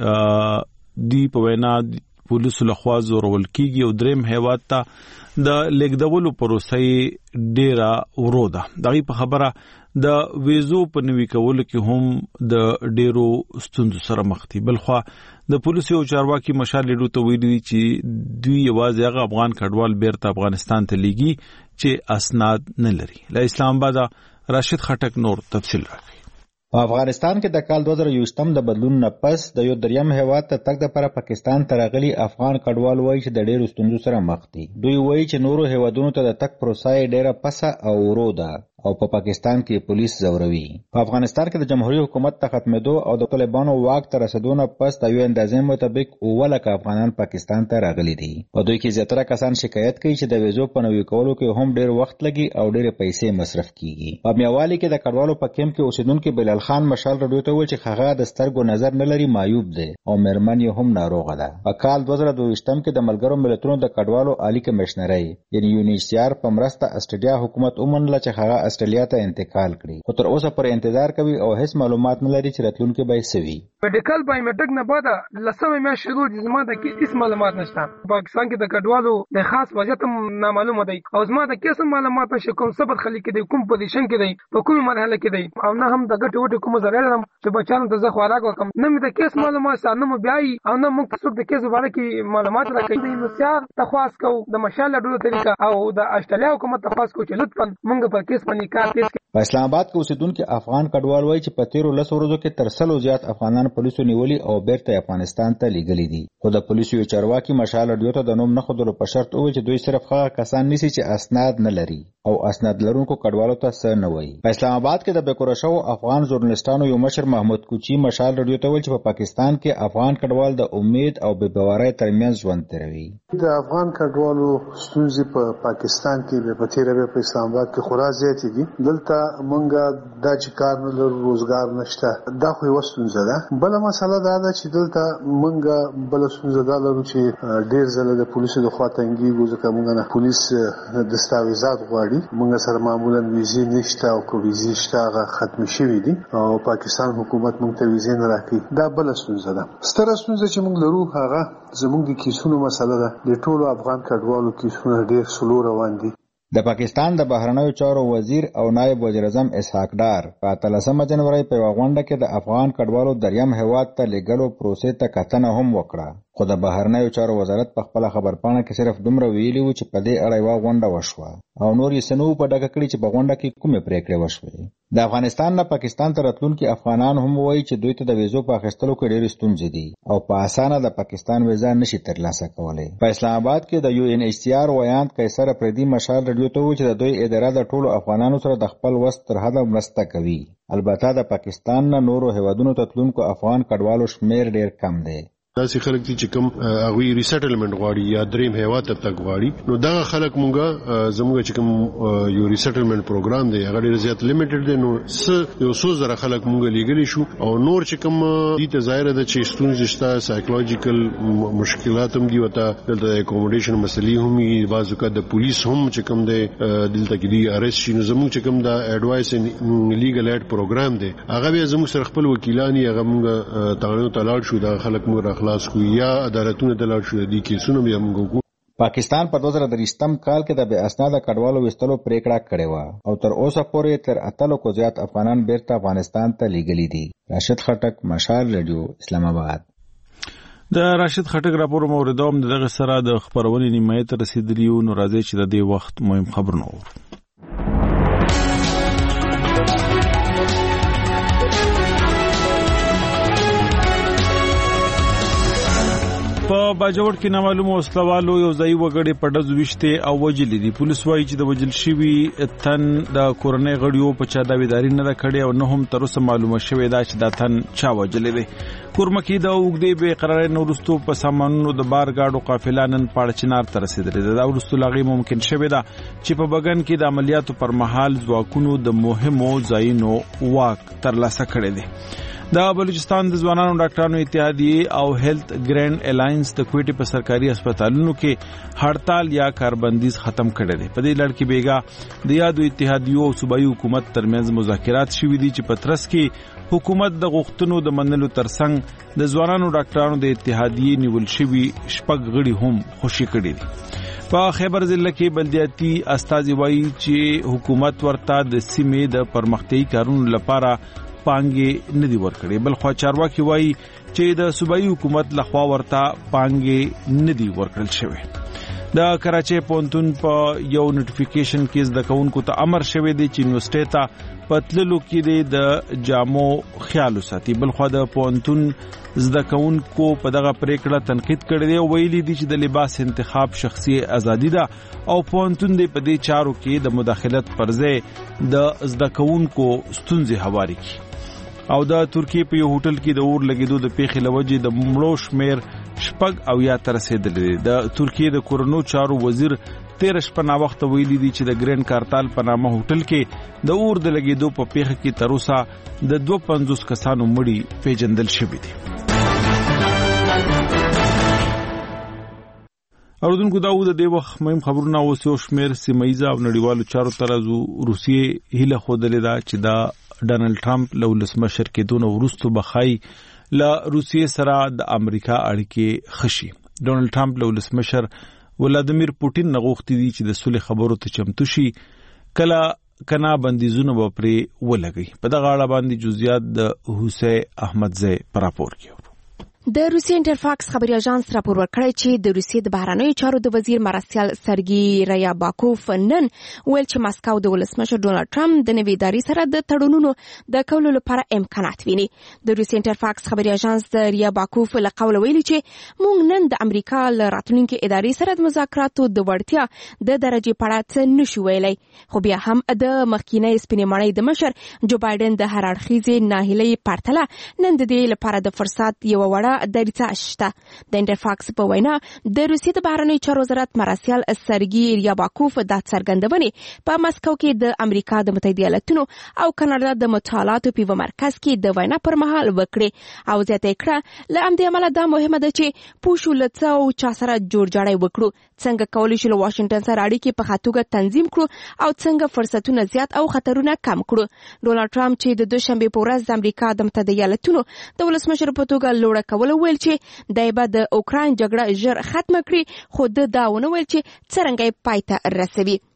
دی په وینا پولیسو لخوا زورول کیږي او دریم هیواد ته د لیږدولو پروسې ډیره ورو ده. دغه په خبره د ویزو په نوي کولو کې هم د ډیرو ستونزو سره مخ دي. بلخوا د پولیسو او چارواکي مشال لیډو ته ویلي چې دوی یوازې هغه افغان کډوال بیرته افغانستان ته لیږي چې اسناد نه لري. له اسلام آباد راشد خټک نور تفصیل راکړي. په افغانستان کې د کال دوه زره یوویشتم د بدلون نه پس د یو دریم هیواد ته تګ لپاره پاکستان ته راغلي افغان کډوال وایي چې د ډېرو ستونزو سره مخ دي. دوی وایي چې نورو هیوادونو ته د تګ پروسه یې ډېره پسه او ورو ده او په پاکستان کې پولیس زوروي. په افغانستان کې د جمهوریت حکومت ته ختمېدو او د طالبانو واک ته رسیدو نه پس د یو اندازې مطابق اووه لکه افغانان پاکستان ته راغلي دي. په دوی کې زیاتره کسان شکایت کوي چې د ویزو په نوي کولو کې هم ډېر وخت لګي او ډېرې پیسې مصرف کیږي. په میوالي کې د کډوالو په کیمپ کې اوسیدونکو بلال خان مشال رادیو ته وویل چې هغه د سترګو نظر نه لري، معیوب دی او مېرمن یې هم ناروغه ده. په کال دوه زره دوه کې د ملګرو ملتونو د کډوالو عالی کمشنرۍ یعنی یونیسیار په مرسته استرالیا حکومت ومنله چې هغه استرالیا ته انتقال کړي، خو تر اوسه پر انتظار کوي او هیڅ معلومات نه لري چې راتلونکي به څه وي. میډیکل بایومیټرک نه بعد لسمه میاشت شروع د زما د هیڅ معلومات نشته. پاکستان کې د کډوالو د خاص وضعیت نامعلومه دی او زما د هیڅ معلومات نشته کوم څه خلک دي، کوم پوزیشن کې دي، په کومه مرحله کې دي او نه هم د ګټو وټو کوم ځای لرم چې بچانو ته زه خوراک ورکم. نه مې د هیڅ معلومات سره نه مو بیاي او نه موږ څوک د هیڅ باره کې معلومات راکړي. نو سیار تخواس کو د مشال ډول طریقه او د استرالیا حکومت تخواس کو چې لطفا موږ په کیس باندې کار تیز. په اسلام آباد کې اوسیدونکو افغان کډوال وایي چې په تیرو لسو ورځو کې تر سلو زیات افغانان پولیسو نیولي او بیرته افغانستان ته لیږلي دي. خو د پولیسو یو چارواکي مشال رادیو ته د نوم نه ښودلو په شرط وویل چې دوی صرف هغه کسان نیسي چې اسناد نه لري او اسناد لرونکو کډوالو ته څه نه وایي. په اسلام آباد کې د بیکوره شوو افغان ژورنالیستانو یو مشر محمود کوچی مشال رادیو ته وویل چې په پاکستان کې افغان کډوال د امید او بې باورۍ ترمنځ ژوند تیروي. د افغان کډوالو ستونزې په پاکستان کې په تیره په اسلام آباد کې خورا زیاتې دي. دلته مونږ دا چې کار نه لرو، روزګار نشته، دا خو یوه ستونزه ده. بله مسله دا ده چې دلته مونږ بله ستونزه دا لرو چې ډېر ځله د پولیسو د خوا تنګېږو ځکه مونږ نه پولیس دستاویزات غواړي. مونږ سره معمولا ویزې نشته او که ویزې شته هغه ختمې شوي دي او پاکستان حکومت مونږ ته ویزې نه راکوي. دا بله ستونزه ده. ستره ستونزه چې مونږ لرو هغه زمونږ د کیسونو مسله ده. د ټولو افغان کډوالو کیسونه ډېر سلو روان دي. د پاکستان د بهرنیو چارو وزیر او نایب وزیر اعظم اسحاق ډار په اتلسمه جنوري په یوه غونډه کې د افغان کډوالو دریم هیواد ته لیږلو پروسې ته کتنه هم وکړه. خو د بهرنیو چارو وزارت په خپل خبرپاڼه کې صرف دومره ویلي و چې په دې اړه یوه غونډه وشوه او نور یې سنو په ډاګه کړي چې په غونډه کې کومې پریکړې وشوې. د افغانستان نه پاکستان ته راتلونکي افغانان هم وایي چې دوی ته د ویزو په اخیستلو کې ډېرې ستونزې دي او په اسانه د پاکستان ویزا نشي ترلاسه کولی. په اسلام آباد کې د یو ان ایچ سی آر ویاند قیصر افریدي مشال رادیو ته وویل چې د دوی اداره د ټولو افغانانو سره د خپل وس تر حده مرسته کوي. البته د پاکستان نه نورو هیوادونو ته تلونکو افغان کډوالو شمیر ډېر کم دی. داسې خلک دي چې کوم هغوی ریسټلمنټ غواړي یا دریم هیواد ته تګ غواړي، نو دغه خلک مونږه زموږ چې کوم یو ریسټلمنټ پروګرام دی هغه ډېر زیات لیمیټډ دی. نو څه یو څو زره خلک مونږه لیږلی شو او نور چې کوم دي ته ظاهره ده چې ستونزې شته، سایکولوژیکل مشکلات هم دي، ورته دلته د اکوموډیشن مسلې هم وي، بعض اوقات د پولیس هم چې کوم دی دلته کې دي ارست شي. نو زموږ چې کوم د ایډوایس ان لیګل ایډ پروګرام دی هغه بیا زموږ سره خپل وکیلان هغه مونږه تاړو ته لاړ شو، دغه خلک مونږ خلاص کو یا عدالتونه ته لاړ شو دي کیسونه بیا موږ. پاکستان په دوه زره درېشتم کال کې د بې اسناده کډوالو ویستلو پریکړه کړې وه او تر اوسه پورې تر اتلو کو زیات افغانان بیرته افغانستان ته لیږلي دي. راشد خټک، مشال رادیو، اسلام آباد. د راشد خټک راپور موردوم دغه سره د خبرونې نیمایي ته رسیدلی و. نو راځي چې د دې وخت مهم خبرونه وو. په باجوړ کې نامعلومه وسلوالو یو ځای وګړي په ډز وشته او وجلې دي. پولیس وایي چې د وجل شوی تن د کورنۍ غړیو په چا داویداري نه کړې او نه هم تر اوسه معلومه شوې ده چې دا تن چا وجلې دی. کورمکی د اوږدې بې قرارۍ نه وروستو په سامانونو د بار ګاډو قافله نن پاړچنار ته رسېدلې ده. دا وروستو لاغې ممکن شوې ده چې په بګن کې د عملیاتو پر مهال ځواکونو د مهمو ځایونو واک ترلاسه کړی دی. د بلوچستان د ځوانانو ډاکټرانو اتحادیه او هیلث ګرینډ الاینس د کوټې په سرکاري هسپتالونو کې هړتال یا کاربندیز ختم کړی دی. په دې لړ کې بیګا د یادو اتحادیو او صوبایي حکومت ترمنځ مذاکرات شوي دي چې په ترڅ کې حکومت د غوښتنو د منلو ترڅنګ د ځوانانو ډاکټرانو د اتحادیه نیول شوي شپږ غړي هم خوشي کړي دي. په خیبر ضلع کې بلدیاتي استازي وایي چې حکومت ورته د سیمې د پرمختیايي کارونو لپاره پانګې نه دي ورکړي، بل خو چارواکي وایي چې د صوبایي حکومت لخوا ورته پانګې نه دي ورکړل شوی. د کراچۍ پوهنتون په یو نوټیفیکیشن کې زده کوونکو ته امر شوی دی چې یونیورسټۍ ته په تللو کې د جامو خیال وساتي. بل خو د پوهنتون زده کوونکو په دغه پریکړه تنقید کړی دی او ویلي دي چې د لباس انتخاب شخصي ازادي ده او پوهنتون دی په دې چارو کې د مداخلت پر ځای د زده کوونکو ستونزې هواري کړي. او د ترکیه په یو هوټل کې د اور لګیدو د پیښې لوجې د مړو شمیر شپږ او یا تر رسیدلی. د ترکیه د کورونو چارو وزیر تیر شپه نا وخت ویلي دي چې د ګرینډ کارتال په نامه هوټل کې د اور د لګیدو په پیښه کې تر اوسه د دوه پنځوس کسانو مړي پیژندل شوي دي. اوردونکو دا و د دې وخت مهم خبرونه اوس یو شمیر سیمه ییزه او نړیوالو چارو ته راځو. روسیې هیله ښودلې ده چې دا ډانلډ ټرمپ له ولسمشر کېدو نه وروستو به ښایي له روسیې سره د امریکا اړیکې ښه شي. ډانلډ ټرمپ له ولسمشر ولادیمیر پوټین نه غوښتي دي چې د سولې خبرو ته چمتو شي، کله کنا بندیزونه به پرې ولګي. په دغه اړه باندې جزئیات د حسین احمدزی په راپور کې. د روسیې انټرفاکس خبري اژانس راپور ورکړی چې د روسیې د بهرنیو چارو د وزیر مرسیال سرګي ریاباکوف نن ویل چې ماسکو د ولسمشر ډونالد ټرمپ د نوې ادارې سره د تړونونو د کولو لپاره امکانات ویني. د روسیې انټرفاکس خبري اژانس د ریاباکوف له قوله ویلي چې موږ نن د امریکا له راتلونکي ادارې سره د مذاکراتو د وړتیا د درجې په اړه څه نشو ویلی، خو بیا هم د مخکینی سپینې ماڼۍ د مشر جو بایدن د هر اړخیزې ناهیلۍ پرتله نن د دې لپاره د فرصت یو وړه دریڅه شته. د انټرفاکس په وینا د روسیې د بهرنیو چارو وزارت مرسیال سرګي ریاباکوف د څرګندونې په مسکو کې د امریکا د متحده ایالاتونو او کاناډا د مطالعاتو په مرکز کې د وینا پر مهال وکړي او زیاته کړه له همدې امله دا مهمه ده چې پوښو لڅ او چا سره جوړ جاړی وکړو، څنګه کولی شو له واشنگټن سره اړیکې په خاطوګه تنظیم کړو او څنګه فرصتونه زیات او خطرونه کم کړو. ډونالد ټرمپ چې د دوشنبه په ورځ د امریکا د متحده ایالاتونو د ولسمشر په توګه لوړه کول ویل چې دای به د اوکراین جګړه ژر ختمه کړي، خو د دا ونه ویل چې څرنګه پای ته رسوي.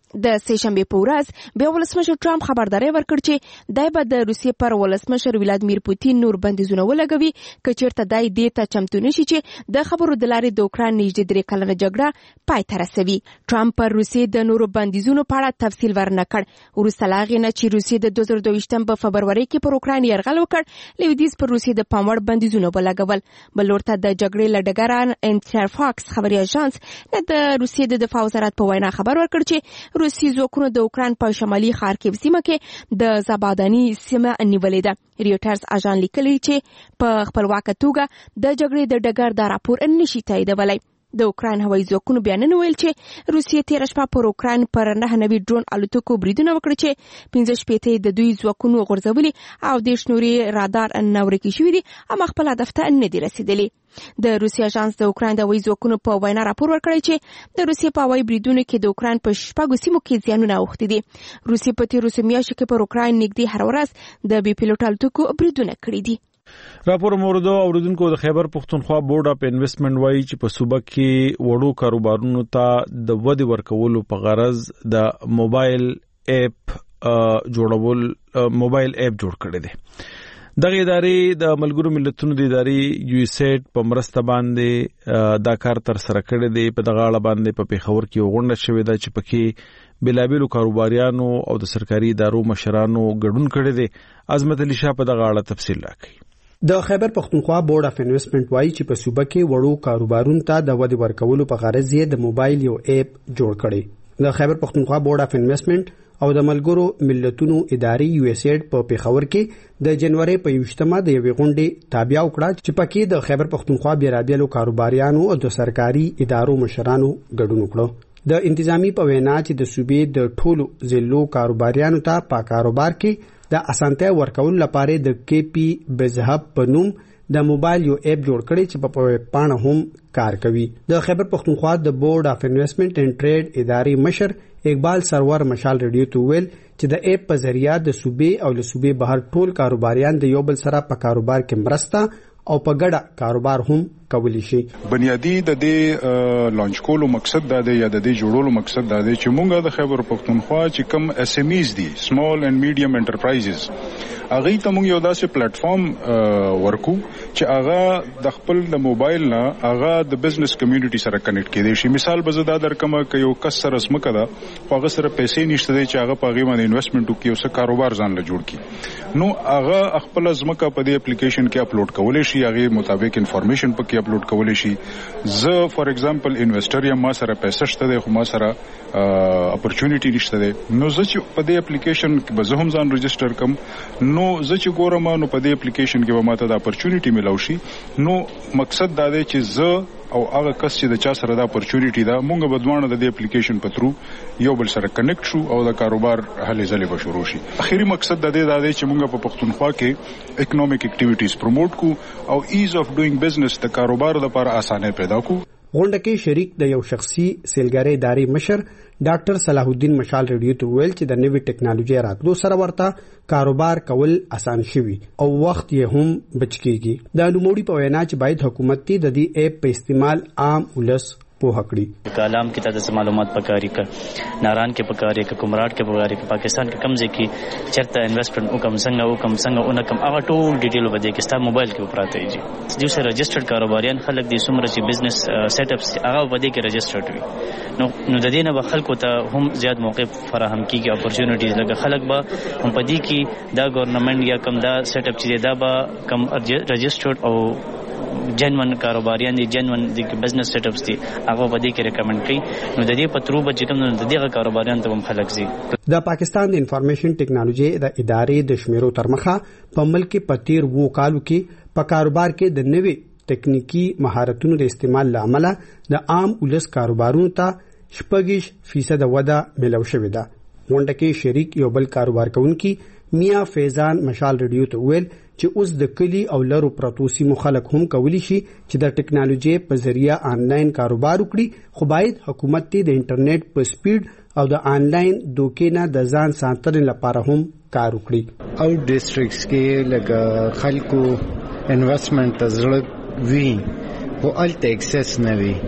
د سهشنبه په ورځ بیا ولسمشر ټرمپ خبرداري ورکړ چې دای به د روسیې پر ولسمشر ولادیمیر پوتین نور بندیزونه ولګوي که چیرته دای دې ته چمتو نشي چې د خبرو د لارې د اوکران نږدې درې کلنه جګړه پای ته رسوي. ټرمپ پر روسیې د نورو بندیزونو په اړه تفصیل ورنکړ. وروسته له هغې نه چې روسیې د دوه زره دوهویشتم په فبروري کې پر اوکران یرغل وکړ، لویدیځ پر روسیې د پام وړ بندیزونه ولګول. بل لورته د جګړې له ډګره انټرفاکس خبري اژانس د روسیې د دفاع وزارت په وینا خبر ورکړ چې روسي ځواکونو د اوکران په شمالي خارکیف سیمه کې د زاباداني سیمه نیولې ده. ریوټرز اژانس لیکلي چې په خپلواکه توګه د جګړې د ډګر دا راپور نشي تاییدولی. د اوکران هوایي ځواکونو بیا نن ویل چې روسیې تېره شپه پر اوکران پر نه نوي ډرون الوتکو بریدونه وکړي چې پنځه شپېته د دوی ځواکونو غورځولي او دېرش نورې رادار نه ورکې شوي دي اما خپل هدف ته نه دي رسېدلي. د روسیې اژانس د اوکران د هوایي ځواکونو په وینا راپور ورکړی چې د روسیې په هوایي بریدونو کې د اوکران په شپږو سیمو کې زیانونه اوښتي دي. روسیې په تېرو څو میاشتو کې پر اوکران نږدې هره ورځ د بې پیلوټ الوتکو بریدونه کړي دي. راپور موردو اوریدونکو د خیبر پختونخوا بورډ اف انویسټمنټ وایي چې په صوبه کې وړو کاروبارونو ته د ودې ورکولو په غرض د موبایل اپ جوړول موبایل اپ جوړ کړی دی. دغه ادارې د ملګرو ملتونو د ادارې یو ایس ایډ په مرسته باندې دا کار تر سره کړی دی. په دغه اړه باندې په پیښور کې غونډه شوې ده چې پکې بلابلو کاروباریانو او د سرکاري ادارو مشرانو ګډون کړی دی. عظمت علي شاه په دغه اړه تفصیل راکړي. د خیبر پختونخوا بورډ اف انویسټمنټ وایي چې په صوبه کې وړو کاروبارونو ته د ودې ورکولو په غرض یې د موبایل یو اپ جوړ کړی. د خیبر پختونخوا بورډ اف انویسټمنټ او د ملګرو ملتونو ادارې یو ایس ایډ په پیښور کې د جنوري په یوشتمه د یوې غونډې تابع وکړه چې پکې د خیبر پختونخوا بیرابیلو کاروباریانو او د سرکاري ادارو مشرانو ګډون وکړ. د انتظامی په وینا چې د صوبې د ټولو ضلعو کاروباریانو ته په کاروبار کې د اسانتیا ورکول لپاره د کې پی بزهب په نوم د موبایل یو اپ جوړ کړی چې په پاڼه هم کار کوي. د خیبر پختونخوا د بورډ اف انویسټمنټ اینڈ ټریډ ادارې مشر اقبال سرور مشال ریډیو ته ویل چې د اپ په ذریعہ د صوبې او له صوبې بهر ټول کاروباریان د یو بل سره په کاروبار کې مرسته او په ګډه کاروبار هم کولی شي. بنیادی د دې لانچ کولو مقصد دا دی یا د دې جوړولو مقصد دا دی چې مونږ د خیبر پختونخوا چې کم اس ام ایز دي سمال اینڈ میډیم انټرپرایزز هغه ته مونږ یو داسې پلیټ فارم ورکو چې هغه د خپل د موبایل نه هغه د بزنس کمیونټي سره کنیکټ کړي شي. مثال به زه دا درکمه چې یو کس سره سمکه ده خو هغه سره پیسې نشته دی چې هغه په هغې باندې انویسټمنټ وکړي او څه کاروبار ځان له جوړ کړي نو هغه خپله ځمکه په دې اپلیکیشن کې اپلوډ کولی شي. هغې مطابق انفارمیشن پکې اپلوډ کولی شي. زه فار ایگزامپل انویسټر یم ما سره پیسې شته دی خو ما سره اپورچونټي نشته دی نو زه چې په دې اپلیکیشن کې به زه هم ځان رجسټر کم نو زه چې ګورم نو په دې اپلیکیشن کې به ماته د اپورچونټي ملاو شي. نو مقصد دا دی چې زه او هغه کس چې د چا سره د اپورچونټي ده مونږ به دواړه د دې اپلیکیشن په ترو یو بل سره کنیکټ شو او د کاروبار هلې ځلې به شروع شي. اخیری مقصد د دې دا دی چې مونږ په پښتونخوا کې اکنامک اکټیویټیز پروموټ کو او ایز اف ډوینګ بزنس د کاروبار لپاره اسانه پیدا کو. غونډه کې شریک د یو شخصي سیلګری ادارې مشر ډاکټر صلاح الدین مشال ریډیو ته ویل چې د نوې ټیکنالوژي راتلو سره ورته کاروبار کول اسان شوي او وخت یې هم بچ کیږي. د نوموړي په وینا چې باید حکومت ته د دې اپ په استعمال عام ولس پوهه کړي. کلام کې تاسو معلومات پکاري ک ناران کې پکاري ک کومراټ کې پکاري ک پاکستان کې کمزې کې چرته انویسټمنټ وکم څنګه وکم څنګه اونکم هغه ټول ډیټیل بده کې ستا موبایل کې پراته وي. چې سره رجسټرډ کاروباریان خلک دي سمره چې بزنس سیټ اپس هغه بده کې رجسټرډ وي نو نو د دې نه به خلکو ته هم زیات موقع فراهم کیږي اپورچونټیز لکه خلک به هم پدې کې دا ګورنمنت یا کم دا سیټ اپ چې دا به کم رجسټرډ او جنون کاروباریان دي جنون د بزنس سیټ اپس دي هغه په دې کې ریکمند کوي نو د دې په ترو به چې کوم د دې کاروباریان ته هم خلک زی. د پاکستان د انفارمیشن ټیکنالوژي د ادارې د شمیرو تر مخه په ملک په تیر وو کالو کې په کاروبار کې د نوې تکنیکی مهارتونو د استعمال لامل د عام ولس کاروبارونو ته شپږ فیصد وده ملو شوې ده. غونډه کې شریک یو بل کاروبار کوونکی میا فیضان مشال ریډیو ته ویل چې اوس د کلی او لرو پرتو سیمو خلک هم کولی شي چې د ټیکنالوژي په ذریعہ آنلاین کاروبار وکړي خو باید حکومت ته د انټرنیټ په سپیډ او د آنلاین دوکې نه د ځان ساتنې لپاره هم کار وکړي. او ډیسټریکټس کې لکه خلکو انویسټمنټ زړه وی او الټ ایکسس نه وی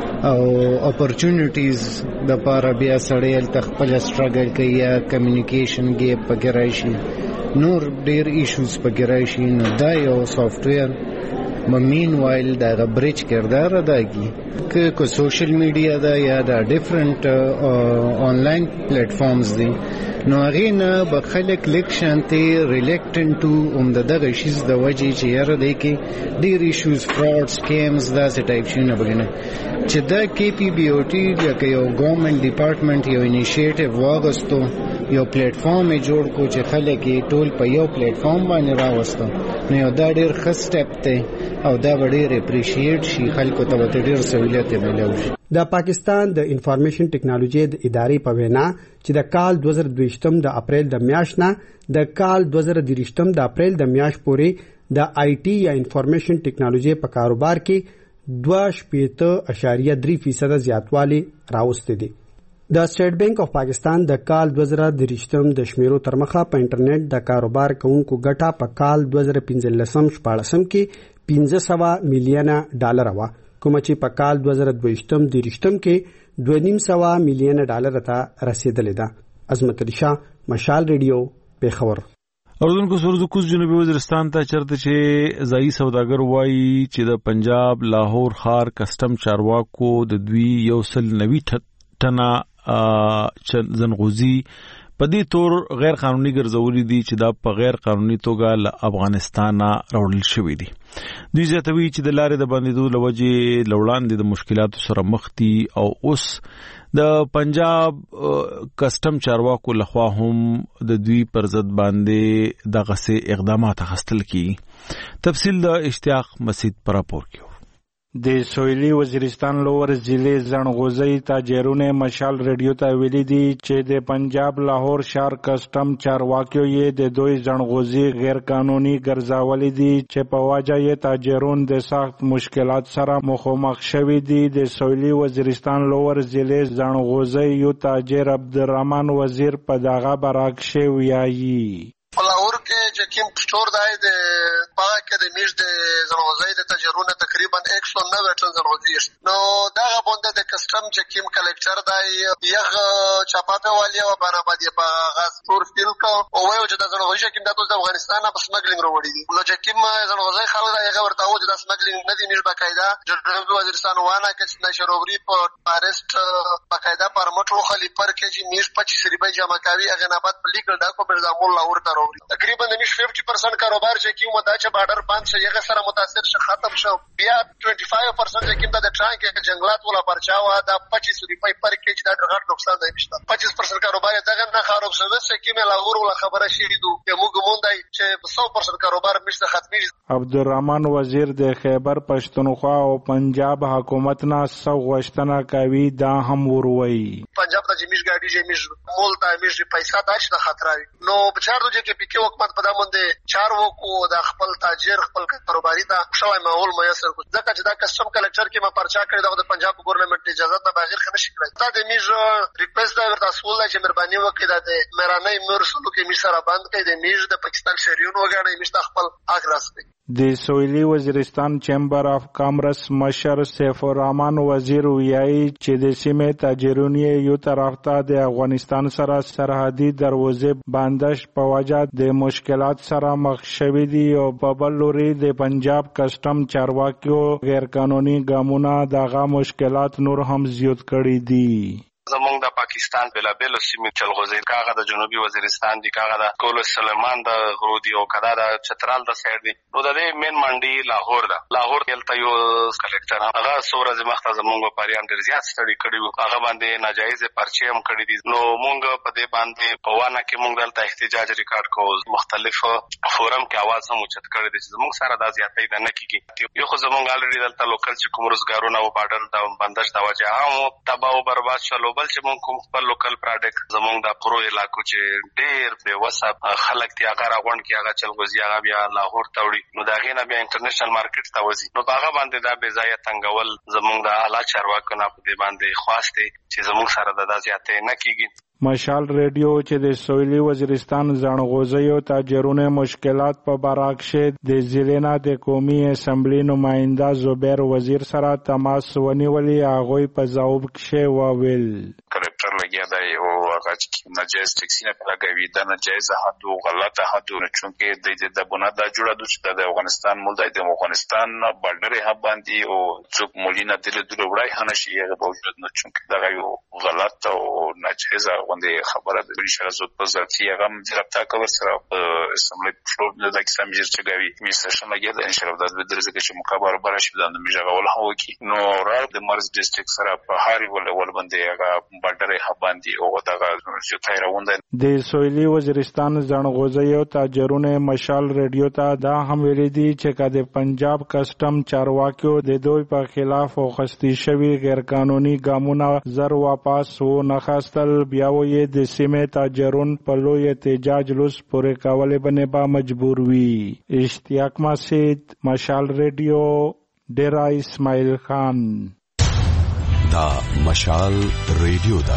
او اپورچونټیز د پاره بیا سړی ال تخپل سټرګل کوي یا کمیونیکیشن ګیپ پکې راشي نور ډیر ایشوز پکې راشي نو دا یو سافټویر مین وایل دا بریج کردار ادا کی که کو سوشل میډیا دا یا دا ډیفرنٹ آنلاین پلیټ فارمز دي نو هغه نه بخلک لیک شانتي ریلیکټنټ ټو اوم دغه شیز د وجې چې یاره دی کې ډیر ایشوز فراډ سکیمز دا څه ټایپ شي نه بګنه چې دا کې پی بی او ټی یا که یو ګورنمنت ډپارټمنټ یو انیشیټیو واغستو یو پلیټ فارم جوړ کو چې خلک ټول په یو پلیټ فارم باندې راوستو نو یو دا ډیر ښه سټپ دی او دا ډیر اپریشیټ شي خلکو ته ډیر سہولت ملو شي د پاکستان د انفارمیشن ټیکنالوژي د ادارې په وینا چې د کال دوه زره دوه د اپریل د میاشت نه د کال دوه زره درې د اپریل د میاشت پورې د آی ټي یا انفارمیشن ټیکنالوژي په کاروبار کې دوه شپېته اشاریه درې فیصد زیاتوالی راوستی دی. د سټیټ بانک اف پاکستان د کال دوه زره درې د شمیرو تر مخه په انټرنیټ د کاروبار کوونکو ګټه په کال دوه زره پنځلس شپاړسم کې پنځه سوه میلیونه ډالر وه کوم چې په کال دوه زره دوه درېشتم کې دوه نیم سوه میلیونه ډالر ته رسیدلې ده. عظمت علي شاه، مشال ریډیو، پیښور. اردوونکو سرزو کوز جنوبي وزیرستان ته چرته چې ځایي سوداګر وایي چې د پنجاب لاهور ښار کسټم چارواکو د دوی یو سل نوي ټنه ځنغوزي په دې تور غیر قانوني ګرځولي دي چې دا په غیر قانوني توګه له افغانستان راوړل شوي دي. دوی زیاتوي چې د لارې د بندېدو له وجې له وړاندې د مشکلاتو سره مخ دي او اوس د پنجاب کسټم چارواکو لخوا هم د دوی پر ضد باندې دغسې اقدامات اخیستل کیږي. تفصیل د اشتیاق مسید پر راپور کې. د سویلي وزیرستان لور ضلع زنغوزي تاجرونه مشال ریډیو ته ویلي دي چې د پنجاب لاهور شهر کسټم چارواکیو یې د دوی زنغوزي غیر قانوني ګرځولي دي چې په وجه یې تاجرون د سخت مشکلات سره مخامخ شوي دي. د سویلي وزیرستان لور ضلع زنغوزي یو تاجر عبدالرحمن وزیر په دغه براکشه ویایي لاهور کې چې کوم سٹور دی د پاګه کې د میش د زنغوزي د تاجرونه تقریبا یک سو نوي ټن زنغوزي نو دا باندې د کسټم چې کوم کلیکټر دی یغه چاپاپه والی او بنابادي په غاز تور فیل کو او وایو چې د زنغوزي کوم د افغانستان په سمګلینګ وروړي دي نو چې کوم زنغوزي خلک دا یغه ورته و چې د سمګلینګ نه دي میش بقاعده جنوبي وزیرستان وانه کې د شروبري په فارست بقاعده پرمټ وخلی پر کې چې میش پچیس روپۍ جمع کوي هغه نه بعد په لیګل ډاکومنټ زمول لاهور ته تقریبا د میش پنځه پرسنټ کاروبار چې کیو مدا چې بارډر بند شي هغه سره متاثر شي ختم شو بیا پنځه پنځه پرسنټ چې کیند د ټرانک کې جنگلات ولا پرچاوه د پچیس روپۍ پر کې چې دا غټ نقصان دی نشته پچیس پرسنټ کاروبار دغه نه خراب شوی چې کیمه لاهور ولا خبره شي دي یو موږ مونږ چې سو پرسنټ کاروبار مشته ختمي. عبدالرحمن وزیر د خیبر پښتونخوا او پنجاب حکومت نه سو غوښتنه کوي دا هم وروي پنجاب ته چې میش ګاډي چې میش مول ته میش پیسې داش د خطر نو بچار دوی کې پکې حکومت په دامنده چار وکو د خپل تاجر خپل کاروباري ته شوی ماحول میسر کو ځکه چې دا کسټم کلیکټر کې ما پرچا کړی د پنجاب ګورنمنت اجازه نه بغیر خنه شي کړی دا د میز ریکوست دا ورته اصول دی چې مهرباني وکړي دا د مهراني مرسلو کې میز سره بند کړي د میز د پاکستان شریون وګڼي میز خپل حق راسي. د سویلي وزیرستان چیمبر اف کامرس مشر سیف الرحمن وزیر ویایي چې د سیمې تاجرونی یو طرف ته د افغانستان سره سرحدي دروازې بندش په وجه د مشکلات سره مخ شوي دي او په بل لوري د پنجاب کسټم چارواکیو غیر قانوني ګامونه دغه مشکلات نور هم زیات کړي دي. زمونږ د پاکستان بلابل سیمې چلغوزي کاغه د جنوبي وزیرستان دی کاغه د کول سلیمان د غرودي او کدا د چترال د سایډ دی نو د دې مین منډي لاهور ده لاهور کې یو کلیکټر هغه سورز مخته زمونږ پاریان ډیر زیات ستړي کړي هغه باندې ناجایز پرچې هم کړي دي نو مونږ په دې باندې په وانه کې مونږ دلته احتجاج ریکارډ کوو مختلف فورم کې आवाज هم اوچت کړي دي زمونږ سره د زیاتې نه کیږي یو خو زمونږ الریډي دلته لوکل چې کوم روزګارونه او بارډر د بندش د وجه هم تباہ او برباد شول بل چې مونږ کوم خپل لوکل پروډکټ زمونږ د پرو علاقو چې ډېر به وسب خلک تی هغه راغون کې هغه چلغوزي هغه بیا لاهور ته وړي نو دا غینه بیا انټرنیشنل مارکیټ ته وځي نو هغه باندې دا بې ځایه تنګول زمونږ د اعلی چارواکو نه په دې باندې خواسته چې زمونږ سره د داسې اته نه کیږي. مشال ریډیو چې د سویلي وزیرستان ځانغوزیو تاجرونه مشکلات په براکشه د ضلع د قومي اسمبلی نماینده زبیر وزیر سره تماس ونیولي هغه په ځواب کې وویل کلکټر لګیا دی او هغه چې ناجایز ټیکسینه لګوي دا ناجایز حد او غلطه حد چونکه د د بنا د جوړه د افغانستان مول د افغانستان بلډر هب باندې او څوک مولینه د دې وړای هنشي هغه باوجود نه چونکه دا یو غلط او ناجایز غونډه خبره د بشره زود په ځاتي هغه مجربتا کول سره اسمبلی فلور د اکسام جیر چګوي میسشن لګي د انشاء الله د درزه کې مخابره براشي د میجا ول هو کی نو را د مرز ډیسټریکټ سره په هاري ول ول باندې هغه بلډر هب باندې او دا چې تایروند د سویلي وزیرستان ځانغوزیو تاجرونه مشال ریډیو ته دا هم ویلي دي چې کله پنجاب کسٹم چارواکیو د دوی په خلاف وخستی شوی غیر قانوني ګامونه زر واپس و نخستل بیا وې د سیمه تاجرون په لوی احتجاج لوس پورې کولې باندې با مجبور وي. اشتیاق مسید مشال ریډیو ډیرا اسماعیل خان. دا مشال ریډیو دا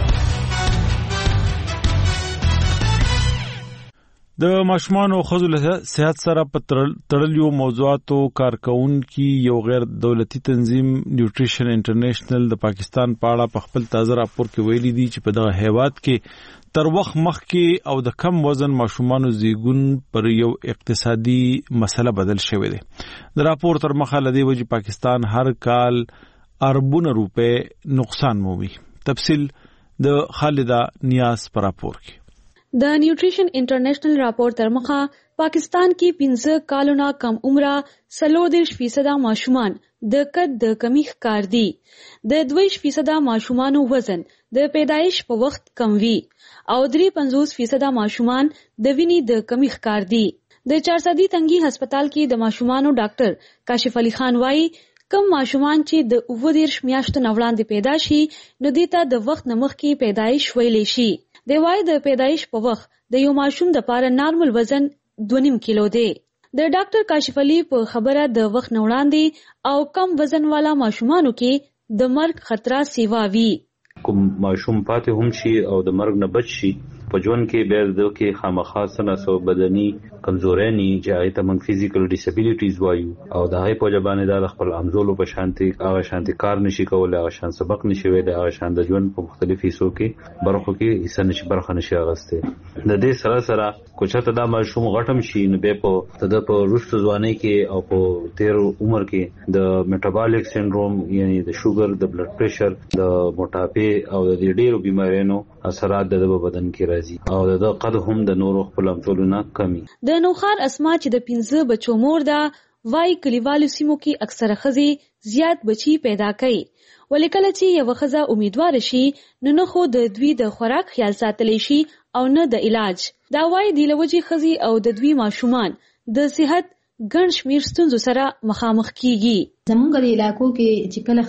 د ماشومان او ښځو له صحت سره په تړلیو موضوعاتو کارکونکي یو غیر دولتي تنظیم نیوټریشن انټرنیشنل د پاکستان په اړه په خپل تازه راپور کې ویلي دي چې په دغه هیواد کې تر وخت مخکې او د کم وزن ماشومانو زیږون پر یو اقتصادي مسله بدل شوی دی. د راپور تر مخه لدی وجه پاکستان هر کال اربونه روپے نقصان مومي. تفصیل د خالده نیاز پر راپور کې. د نیوټریشن انټرنیشنل راپور تر مخه پاکستان کې پنځه کالونه کم عمره څلور دېرش فیصده ماشومان د قد د کمی ښکار دي. د دوه ویشت فیصده ماشومانو وزن د پیدایش په وخت کم وي او درې پنځوس فیصده ماشومان د وینې د کمی ښکار دي. د چارسدي تنګي هسپتال کې د ماشومانو ډاکټر کاشف علي خان وایي کم ماشومان چې د اووه دېرش میاشتو نه وړاندې پیدا شي نو دې ته د وخت نه مخکې پیدایش ویلی شي. د وای د پیدایش په وخت د یو ماشوم د پاره نارمل وزن دوه نیم کیلو دی. د ډاکټر کاشف علي په خبره د وخت نه وړاندې او کم وزن والا ماشومانو کې د مرګ خطر سیوا وی. کوم ماشوم پاتې هم شي او د مرګ نه بچ شي په ژوند کې بیا د کې خامخا سناسو بدني کمزوري چې هغه ته من فزیکل ډیسابیلیټیز وایو او د هغه په جبانه د خپل امزولو په شانتي هغه شانتي کار نشي کولای هغه شان سبق نشي ویلای هغه شان د ژوند په مختلفو حصو کې برخو کې حصہ نشي برخه نشي اغسته. د دې سره سره کوچته د ماشوم غټم شي نو به په تد په روشت ځواني کې او په تیر عمر کې د میټابولیک سنډروم یعنی د شوګر د بلډ پریشر د موټاپې او د ډېرو بیماریونو اثرات د بدن کې راځي او د قد هم د نورو خپل امثولونه کمی. د نوخار اسما چې د پنځه بچو مور ده وای کلیوالو سیمو کې اکثره خزي زیات بچي پیدا کوي ولې کله چې یو خزه امیدوار شي نو نه خو د دوی د خوراک خیال ساتلی شي او نه د علاج. دا وای د لوجي خزي او د دوی ماشومان د صحت ګڼ شمیر ستونزو سره مخامخ کیږي. زمونږ د علاقو کې چې کله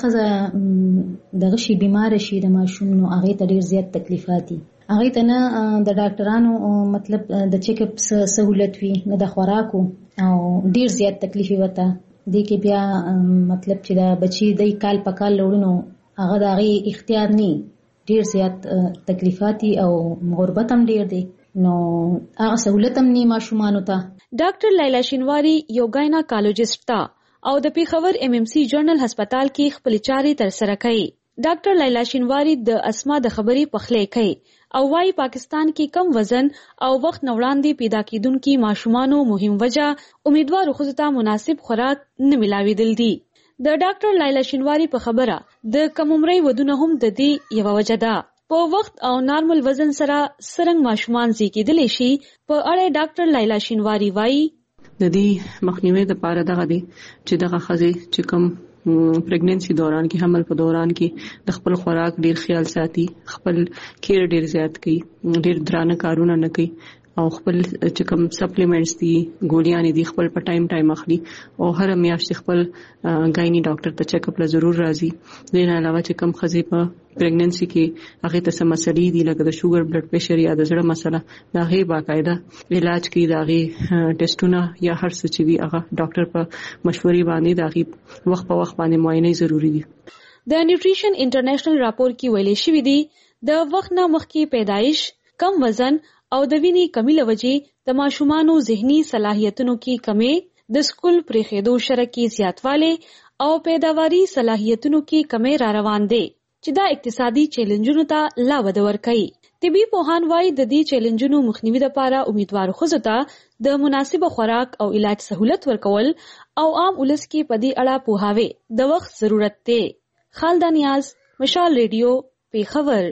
خزه دغه شي بیمار شي د ماشوم نو هغه ته ډیر زیات تکلیفات دي. هغه ته نه د ډاکټرانو مطلب د چیک اپ سہولت وي نه د خوراکو او ډیر زیات تکلیف وته دي کې بیا مطلب چې دا بچي د کال په کال لورونو هغه د هغه اختیار نه ډیر زیات تکلیفات او غربت هم ډیر دي نو هغه سہولت هم نه ماشومان ته. ډاکټر لیلا شینواری یو ګایناکالوجست تا او د پیښور ایم ایم سی جنرال هسپتال کې خپل چارې تر سره کوي. ډاکټر لیلا شینواری د اسما د خبرې پخلې کوي او وايي پاکستان کې کم وزن او وخت نوړاندې پیدا کیدونکو ماشومانو مهم وجہ امیدوارو خو ته مناسب خوراک نه ملاویدل دي. د ډاکټر لیلا شینواری په خبره د کم عمرۍ ودونه هم د دې یو وجہ ده. په وخت او نارمل وزن سره سرنګ ماشومان زیږیدلی شي په اړه ډاکټر لیلا شینواری وايي د دې مخنیوي د پاره دغه دي چې دغه خزي چې کم پریګننسي دوران کې حمل په دوران کې د خپل خوراک ډیر خیال ساتي خپل کیر ډیر زیات کوي ډیر درانه کارونه نه کوي او خپل چې کوم سپلیمنټس دي ګولیاں دي خپل په ټایم ټایم اخلي او هر میاشت خپل ګاینی ډاکټر ته چیک اپ لا ضرور راځي. دین علاوه چې کوم خزي په پریګننسي کې هغه ته سم مسلې دي لکه د شوګر بلډ پریشر یا د زړه مسله دا هي باقاعده علاج کوي دا غي ټیسټونه یا هر څه چې وي هغه ډاکټر په مشورې باندې دا غي وخت په وخت باندې معاینه ضروری دي. د نیوټریشن انټرنیشنل راپور کې ویلي شوی دی د وخت نه مخکې پیدایش، کم وزن او د وینې کمی لوجې د ماشومانو ذهني صلاحیتونو کې کمی، د سکول پریښودو شرکې زیاتواله او پیداواري صلاحیتونو کې کمی را روان دي چې دا اقتصادي چیلنجونو ته لا وده ورکوي. طبي پوهان وايي د دې چیلنجونو مخنیوي لپاره امیدوارو ښځو ته د مناسب خوراک او علاج سہولت ورکول او عام ولس کې په دې اړه پوهاوی د وخت ضرورت دی. خالد نیاز، مشال ریډیو، پیښور.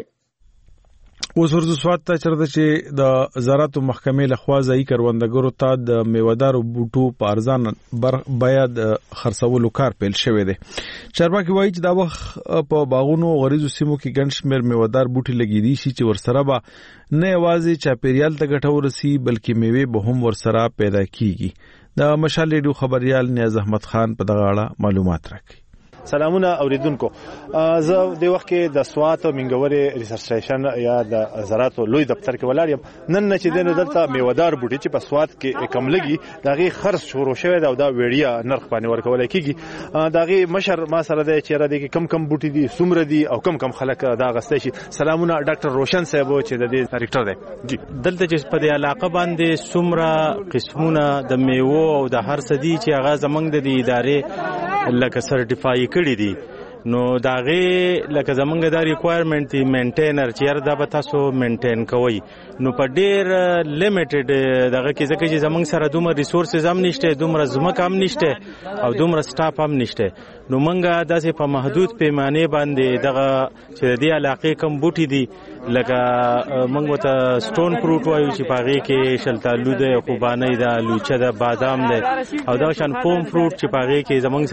اوس ورځو سواد ته چرته چې د زراعت محکمې لخوا ځای کروندګرو ته د میوهدارو بوټو په ارزان بیه د خرڅولو کار پیل شوی دی. چارواکي وایي چې دا وخت په باغونو او غریزو سیمو کې ګڼ شمېر میوهدار بوټي لګېدي شي چې ورسره به نه یوازې چاپیریال ته ګټه ورسي بلکې میوې به هم ورسره پیدا کیږي. د مشال ریډیو خبریال نیاز احمد خان په دغه اړه معلومات راکړي. سلامونه اوریدونکو. زه د وخت کې د سوات او منګوري ریسرچ سټیشن یا د زراعت لوی دفتر کې ولاړ یم. نن نه چې د دلته میوهدار بوټي چې په سوات کې کم لګي دغه خرڅ شروع شوی دا او دا ویډیا نرخ باندې ورکول کیږي. دغه مشر ما سره د چیرې د کم کم بوټي دي سومره دي او کم کم خلک دا غسته شي. سلامونه ډاکټر روشن صاحب چې د دې ډایرکټر دی. جی دلته چې په دې علاقه باندې سومره قسمونه د میوه او د هر څه دي چې هغه زمنګ د ادارې لکه سرټیفای کړی دي نو داغه لکه زمونږ د ریکوایرمنت دی مینټینر چې دا به تاسو مینټین کوئ نو په ډیر لیمیټډ دغه کې ځکه چې زمونږ سره دومره ریسورسز هم نشته، دومره ځمکه هم نشته او دومره سټاف هم نشته. نو مونږه داسې په محدود پیمانه باندې دغه چې د علاقې کم بوټي دي لکه مونږ ته سټون فروټ وایو چې پاغې کې شلتالو ده، خوبانه ده، لوچه ده، بادام ده او دا شان پوم فروټ چې پاغې کې زمونږ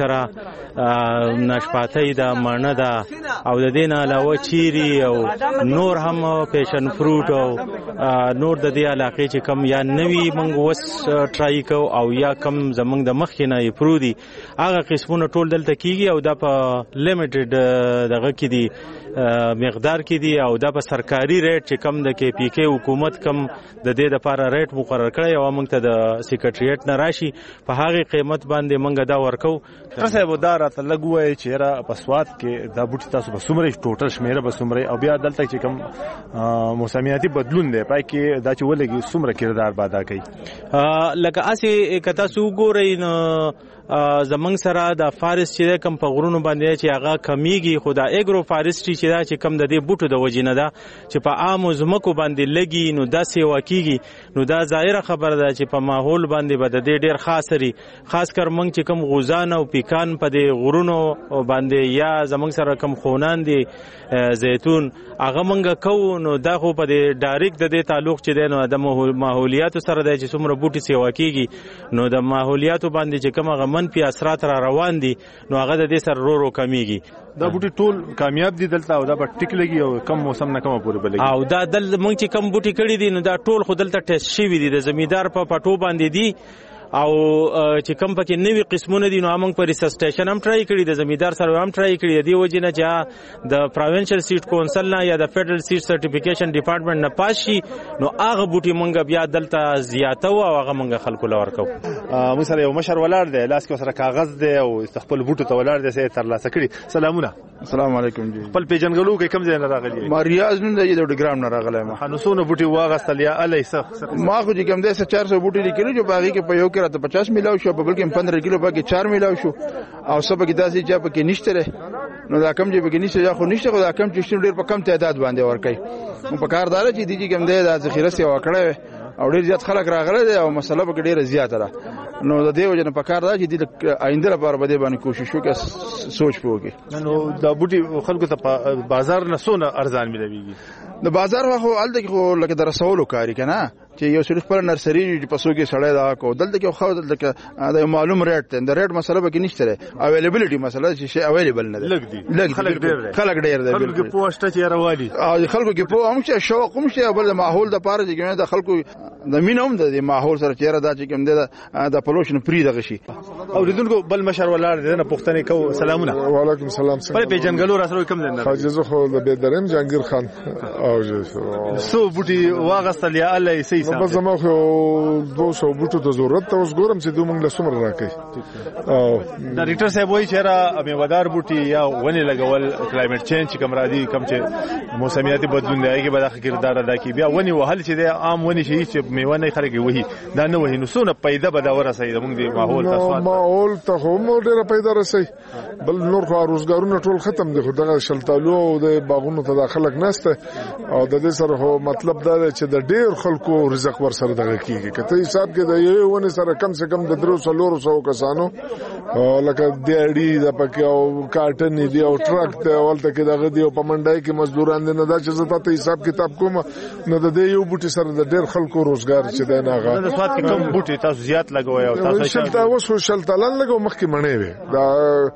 سره ناشپاتې ده، مڼه ده او د دې نه علاوه چیري او نور هم پیشن فروټ او نور د دې علاقې چې کم یا نوی مونږ وس ټرای کو او یا کم زمونږ د مخ نه یې پرودي هغه قسمونه ټول دلته کیږي او دا په لیمیټډ دغه کې دي مقدار کې دي او دا په سرکاري ریټ چې کم د کې پی کې حکومت کم د دې لپاره ریټ مقرر کړی او موږ ته د سیکریټریټ نه راشي په هغه قیمت باندې موږ دا ورکو. تاسو به دا راته لګوي چې را په سواد کې دا بوټي تاسو به سمره ټوټل شمیره به سمره او بیا دلته چې کم موسمیاتي بدلون دی پای کې دا چې ولګي سمره کردار بادا کوي لکه اسی کتا سو ګورئ نو زمنګ سره د فارست چې کم په غرونو باندې چې هغه کمیږي خو دا اګرو فارستري چې دا چې کم د دې بوټو د وجې نه ده چې په عام ځمکو باندې لګي نو دا سیوا کیږي نو دا ظاهره خبره ده چې په ماحول باندې به د دې ډیر خاصري خاص کر موږ چې کم غوزان او پیکان په دې غرونو باندې یا زمنګ سره کم خونان دي زیتون هغه موږ کوو نو دا خو په دې ډایرکټ د دې تعلق چې دی نو د ماحولیات سره دی چې څومره بوټي سیوا کیږي نو د ماحولیات باندې چې کوم هغه منفي اثرات را روان دي نو هغه د دې سره رو رو کمیږي. دا بوټي ټول کامیاب دي دلته او دا به ټیک لګي او کم موسم نه کومه پورې بلګي او دا دل موږ چې کم بوټي کړی دي نو دا ټول خو دلته ټیسټ شوی دي د زمیدار په پټو باندې دي او چې کم پکې نوی قسمونه دي نو موږ په ریسرچ سټیشن هم ټرای کړی د زمیدار سره هم ټرای کړی دی وجه نه چې د پروینشل سیډ کونسل نه یا د فدرل سیډ سرټیفیکیشن ډپارټمنټ نه پاس شي نو هغه بوټي موږ بیا دلته زیاتو او هغه موږ خلکو لور کو. موږ سره یو مشر ولاړ دی لاس کې سره کاغذ دی او خپل بوټو ته ولاړ دی سه تر لاسه کړی. سلامونه. السلام علیکم جی. خپل پیجنګلو کې کم ځای نه راغلی ما ریاض نن دی د ډیګرام نه راغلی ما حنوسونه بوټي واغستل یا الیسه ما خو چې کم دی چار سو بوټي لیکلو چې باغی کې په یو کې راته پچاس میلاو شو په بل کې پندرہ کیلو پکې چار میلاو شو او سبا کې داسې چې پکې نشته نو دا کم چې پکې نشته یا خو نشته خو دا کم چې ډیر په کم تعداد باندې ورکړي نو په کاردار چې دیږي کم دی د ذخیره سی وکړه او ډیر زیات خلک راغله دي او مسله به ډیره زیاته ده نو د دې وجه نه په کار ده چې د آینده لپاره به باندې کوشش وکړي سوچ پوکي نو د بوټي خلکو ته بازار نه سونه ارزان ملويږي د بازار خو الته خو لکه در رسولو کاری کنه چې یو سړي خپل نرسري چې پسو کې سړی دا کو دلته کې خو دلته د معلوم ریټ ته د ریټ مسله به کې نشته اویلیبিলিټي مسله چې شی اویلیبل نه لګ دي خلک ډیر خلک ډیر دي خلک پوسټه چې راوالي او خلکو کې په هم چې شوق هم چې بل ماحول د پاره چې د خلکو د مين هم د ماحول سره چیرې دا چې کوم دی د پولوشن فری دغه شي. اوریدونکو بل مشر ولار دي نه پښتنې کو سلامونه. وعلیکم السلام. په پیجنګلو را سره کوم دی نه حاجی خو د بيدرم جهانگیر خان او جو سو بوټي واغستل یا الله سي سم. په زما خو دوه سوه بوټو د ضرورت ته اوس ګورم چې دوی موږ له سمر راکې. او ډایرکټر صاحب وایي چې را میوادار بوټي یا ونې لګول کلایمټ چینج کوم را دي کوم چې موسمیاتي بدلون دی هغه به د کردار ادا کوي. بیا ونې وهل چې د عام ونې شي چې میوه نه خلک وهي دا نه وهي نو څونه پیدا به دا ورسېږي موږ د ماحول ته ماحول ته هم ډېره پیدا رسي. بل نور خو روزګارونه ټول ختم دي خو دغه شلتالو او د باغونو ته داخلك نسته او د دې سره هو مطلب دا دی چې د ډېر خلکو رزق ور سره دغه کیږي. کته حساب کې د یو ونه سره کم سے کم د درو سلور سو کسانو لکه دیاړي د پکې او کارټن دی او ټرک ته ولته کې دغه دی او په منډای کې مزدوران دي نه دا چې زه ته حساب کتاب کوم نو د دې یو بوټي سره د ډېر خلکو روزګار چې دی نه غا. د سواد کې کوم بوټي تاسو زیات لګوي او تاسو شلتا وسو شلتلن لګو مخکې منې وي دا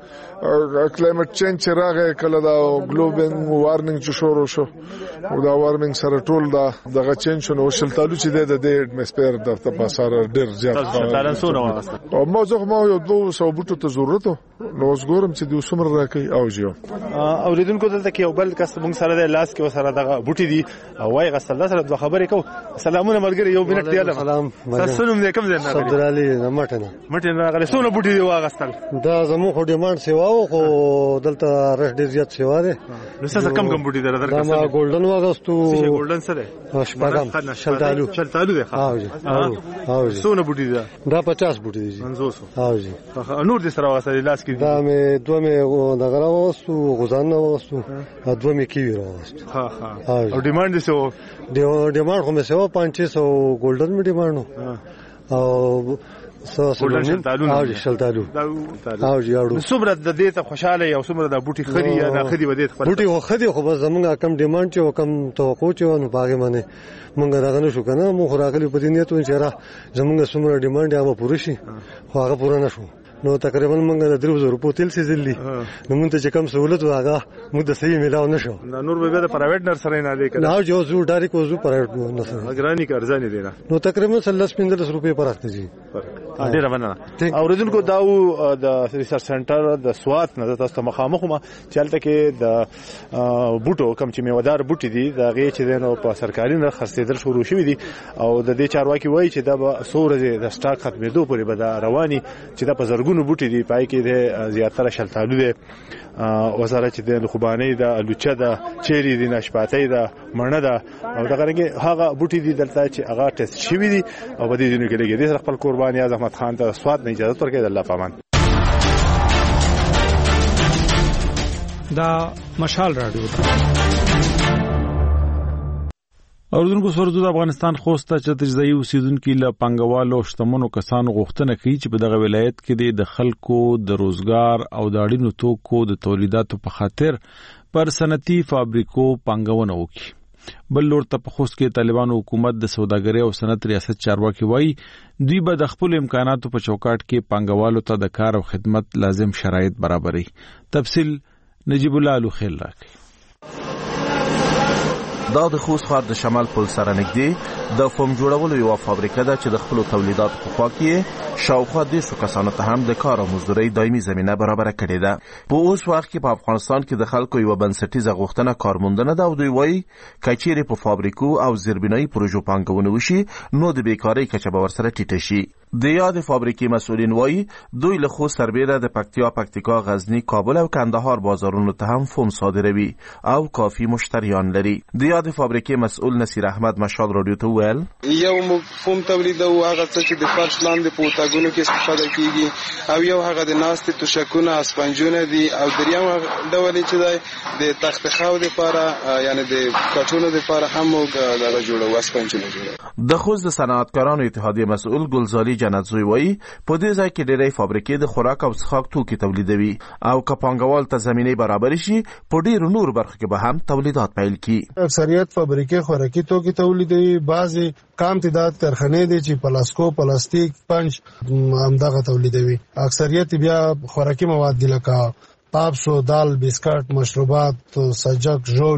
کلایمټ چینج چې راغی کله دا ګلوبل وارنینګ چې شروع شو او دا وارمینګ سره ټول دا دغه چینج شنو شلتالو چې دی د دې اټموسفیر د تپاسره ډېر زیات شلتالن سونه واغسته او ما زه ما یو دوه سوه بوټو ته ضرورت نو اوس ګورم چې دوی څومره راکوي او جو اوریدونکو دلته کې یو بل کس موږ سره د لاس کې وسره دغه بوټي دي او وايي غسل سره دوه خبرې کو. سلامونه ملګری یو منټ دی. سلام تاسو نوم دې کوم ځای نه عبد العلی مټنه مټنه راغلی سونه بوټي دی واغستل دا زموږ خو ډیماند سیوا او خو دلته رش ډیر زیات سیوا ده. نو څه کم کم بوټي درته دا ما ګولډن واغستو. څه ګولډن سره شپږم شلتالو شلتالو دی ها جی ها جی سونه بوټي دا دا پچاس بوټي دي پنځوس ها جی نور دې سره واسه لاس کې دا مې دوه مې دغه راوستو غزان راوستو دوه مې کیوي راوستو. ها ها او ډیماند څه و ډیماند خو مې سیوا پنځه سوه ګولډن مې ډیماند او سو شلتالو او شلتالو او جوړو څومره د دې ته خوشاله یو څومره د بوټي خري یا نه خدي ودې خپل بوټي خو خدي خو بس زمونږه کم ډیماند چې کم توقع چې ونه باغې باندې مونږ راغلی شو کنه مو خو راغلی په دې نیت و چې را زمونږه څومره ډیماند یا به پوره شي خو هغه پوره نه شو. نو تقریبا موږ د درو زره په تل سیزلی نو موږ ته چې کم سہولت واغه موږ د صحیح ملاو نشو. نور به د پرایویټ نرسری نه دی کنه نه جو زو ډایرک وزو پرایویټ نرسری اگرانی کارځانی دی نه نو تقریبا ثلاث پنځلس روپے پر اخته جی ډیره مننه. اوریدونکو داو د ریسرچ سنټر د سوات نه تاسو مخامخ ما چلته کې د بوټو کم چې میوادار بوټي دي دا غي چې نو په سرکاري نه خرڅېدل شروع شوی دي او د دې چارواکي وایي چې دا به سورزه د سٹاک ختمېدو پورې به دا رواني چې دا په زرګونو بوټي دي پای کې د زیاتره شلتالو دي وزاره چې د خوباني د لوچه د چيري د نشپاتۍ د مړنه ده او دا غره هغه بوټي دي دلته چې هغه ټیسټ شوی دي او په دې دنیا کې لګي دي خپل قرباني احمد خان ته سواد نه اجازه ورکړي. الله پامان دا مشال رادیو اوردونکو سورزو د افغانستان خوسته چې تجزیه اوسیدونکو له پنګوالو شتمنو کسانو غوښتنه کوي چې په دغه ولایت کې د خلکو د روزګار او د اړینو توکو د تولیداتو په خاطر پر صنعتي فابریکو پنګونه وکړي. بل لور ته په خوست کې طالبانو حکومت د سوداګرۍ او صنعت ریاست چارواکي وایي دوی به د خپل امکاناتو په چوکاټ کې پنګوالو ته د کار او خدمت لازم شرایط برابري. تفصیل نجیب الله لوخیل راکړي. دا د خوست ښار د شمال پل سره نږدې د فوم جوړولو یوه فابریکه ده چې د خپلو تولیداتو په خوا کې شاوخوا دېرشو کسانو ته هم د کار او مزدورۍ دایمي زمینه برابره کړې ده. په اوس وخت کې په افغانستان کې د خلکو یوه بنسټیزه غوښتنه کارموندنه ده او دوی وایي که چیرې په فابریکو او زیربنایي پروژو پانګونه وشي نو د بیکارۍ کچه به ورسره ټیټه شي. د یاد فابریکې مسؤلین وایي دوی له خوست سربیره د پکتیا، پکتیکا، غزنی، کابل او کندهار بازارونو ته هم فوم صادروي او کافي مشتریان لري. د یاد فابریکې مسؤل نصیر احمد مشال رادیو ته وویل یو فوم تولیدو هغه څه چې د فرش لاندې په اتاګونو کې استفاده کیږي او یو هغه د ناستې توشکونه اسپنجونه دي او دریم ډول چې دی د تخت خاو لپاره یعنی د کاټونو لپاره هم موږ دغه جوړو اسپنجونه جوړو. د خوست د صنعتکارانو اتحادیې مسؤل ګلزالي جنتزوی وایي په دې ځای کې ډېرې فابریکې د خوراک او څښاک توکي تولیدوي او که پانګوال ته زمینې برابر شي په ډېرو نورو برخو کې به هم تولیدات پیل کړي. اکثریت فابریکې خوراکي توکي تولیدوي، بعضې کم تعداد کارخانې دي چې پلاسکو، پلاستیک، پنج همدغه تولیدوي. اکثریت بیا خوراکي مواد دي لکه پاپسو، دال، بسکټ، مشروبات، سجک، ژولې،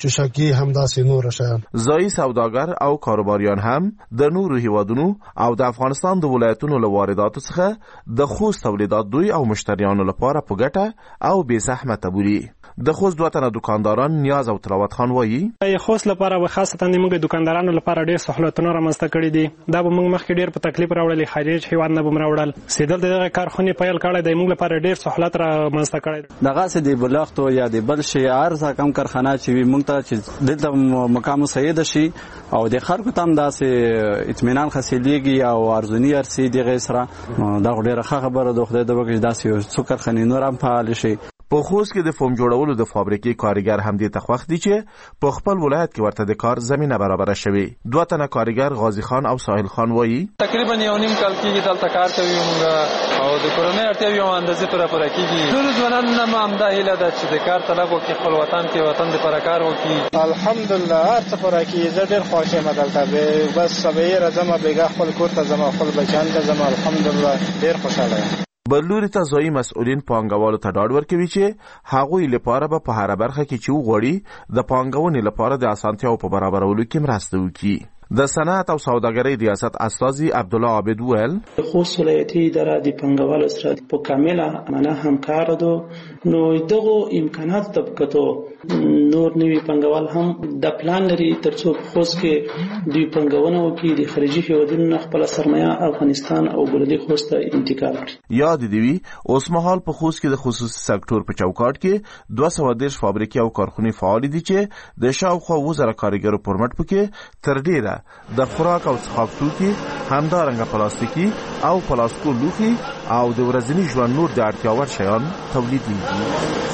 چشکی همداسې نور شیان. ځایي سوداګر او کاروباریان هم د نورو هیوادونو او د افغانستان د ولایتونو له وارداتو څخه د خوست تولیدات دوی او مشتریانو لپاره په ګټه او بې زحمته بولي. د خوست دوه تنه دکانداران نیاز او تلاوت خان وایي خوست لپاره خاصتا موږ دکاندارانو لپاره ډېر سہولتونه رامنځته کړي دي. دا به موږ مخکې ډېر په تکلیف راوړل، خارج هیواد نه به راوړل. سیدل دغه کارخونه پیل کړی دی، موږ لپاره ډېر سہولت رامنځته کړی. دغه سه دی بلښت یا د بل شي ارزه کم کارخانه چې موږ ته چې دلته مقام سید شي او د خلکو تام داسې اطمینان حاصلېږي او ارزونی ارسي دغه سره دا ډېره ښه خبره ده. خدای دې وکړي داسې څو کارخانې نور هم فعال شي. په خوست کې د فوم جوړولو د فابریکې کارګر هم دې تخوخ دي چې په خپل ولایت کې ورته د کار زمينه برابر شوي. دوه تنه کارګر غازی خان او ساحل خان وایي تقریبا یو نیم کال کېږي دلته کار کوي موږ او د کورنۍ اړتیاوې یو اندازې پوره پوره کېږي. ټول ځوانان نه همدا هیله ده چې د کار طلب وکړي، خپل وطن کې وطن دپاره کار وکړي. الحمدلله هر څه پوره کېږي. زه ډېر خوښ یم دلته، بس سبا راځم بېګا خپل کور ته ځم، خپل بچیانو ته ځم. الحمدلله ډېر خوشحاله یم. بلوري ته ځایي مسؤلین پانګوالو ته ډاډ ورکوي چې هغوی لپاره به په هره برخه کې چې وغواړي د پانګونې لپاره د اسانتیاو په برابرولو کې مرسته وکړي. د صنعت او سوداګرۍ ریاست استازي عبدالله عابد ویل خوست ولایتي اداره د پانګوالو سره په کامله معنا همکار ده. نو دغه امکانات طبقتو نور نوي پانګوال هم د پلان لري ترڅو په خوست کې دوی پانګونه وکړي، د خارجي هیوادونو خپل سرمایه افغانستان او بلدي خوست ته انتقال کړي. یاد دی وی اوس مهال په خوست کې د خصوصي سکتور په چوکاټ کې دوه سوه دېرش فابریکې او کارخونې فعال دي چې د شاوخوا اووه زره کارګرو پر مټ پکې تر ډیره د خوراک او څښاک توکي، همدارنګه پلاستیکي او پلاستیکو لوښي او د ورځني ژوند نور د اړتیا وړ شیان تولیدېږي.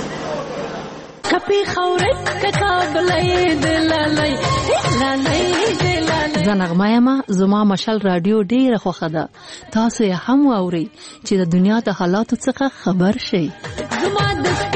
زه نغمه یم. زما مشال رادیو ډیره خوښه ده. تاسو یې هم واورئ چې د دنیا د حالاتو څخه خبر شئ. زما د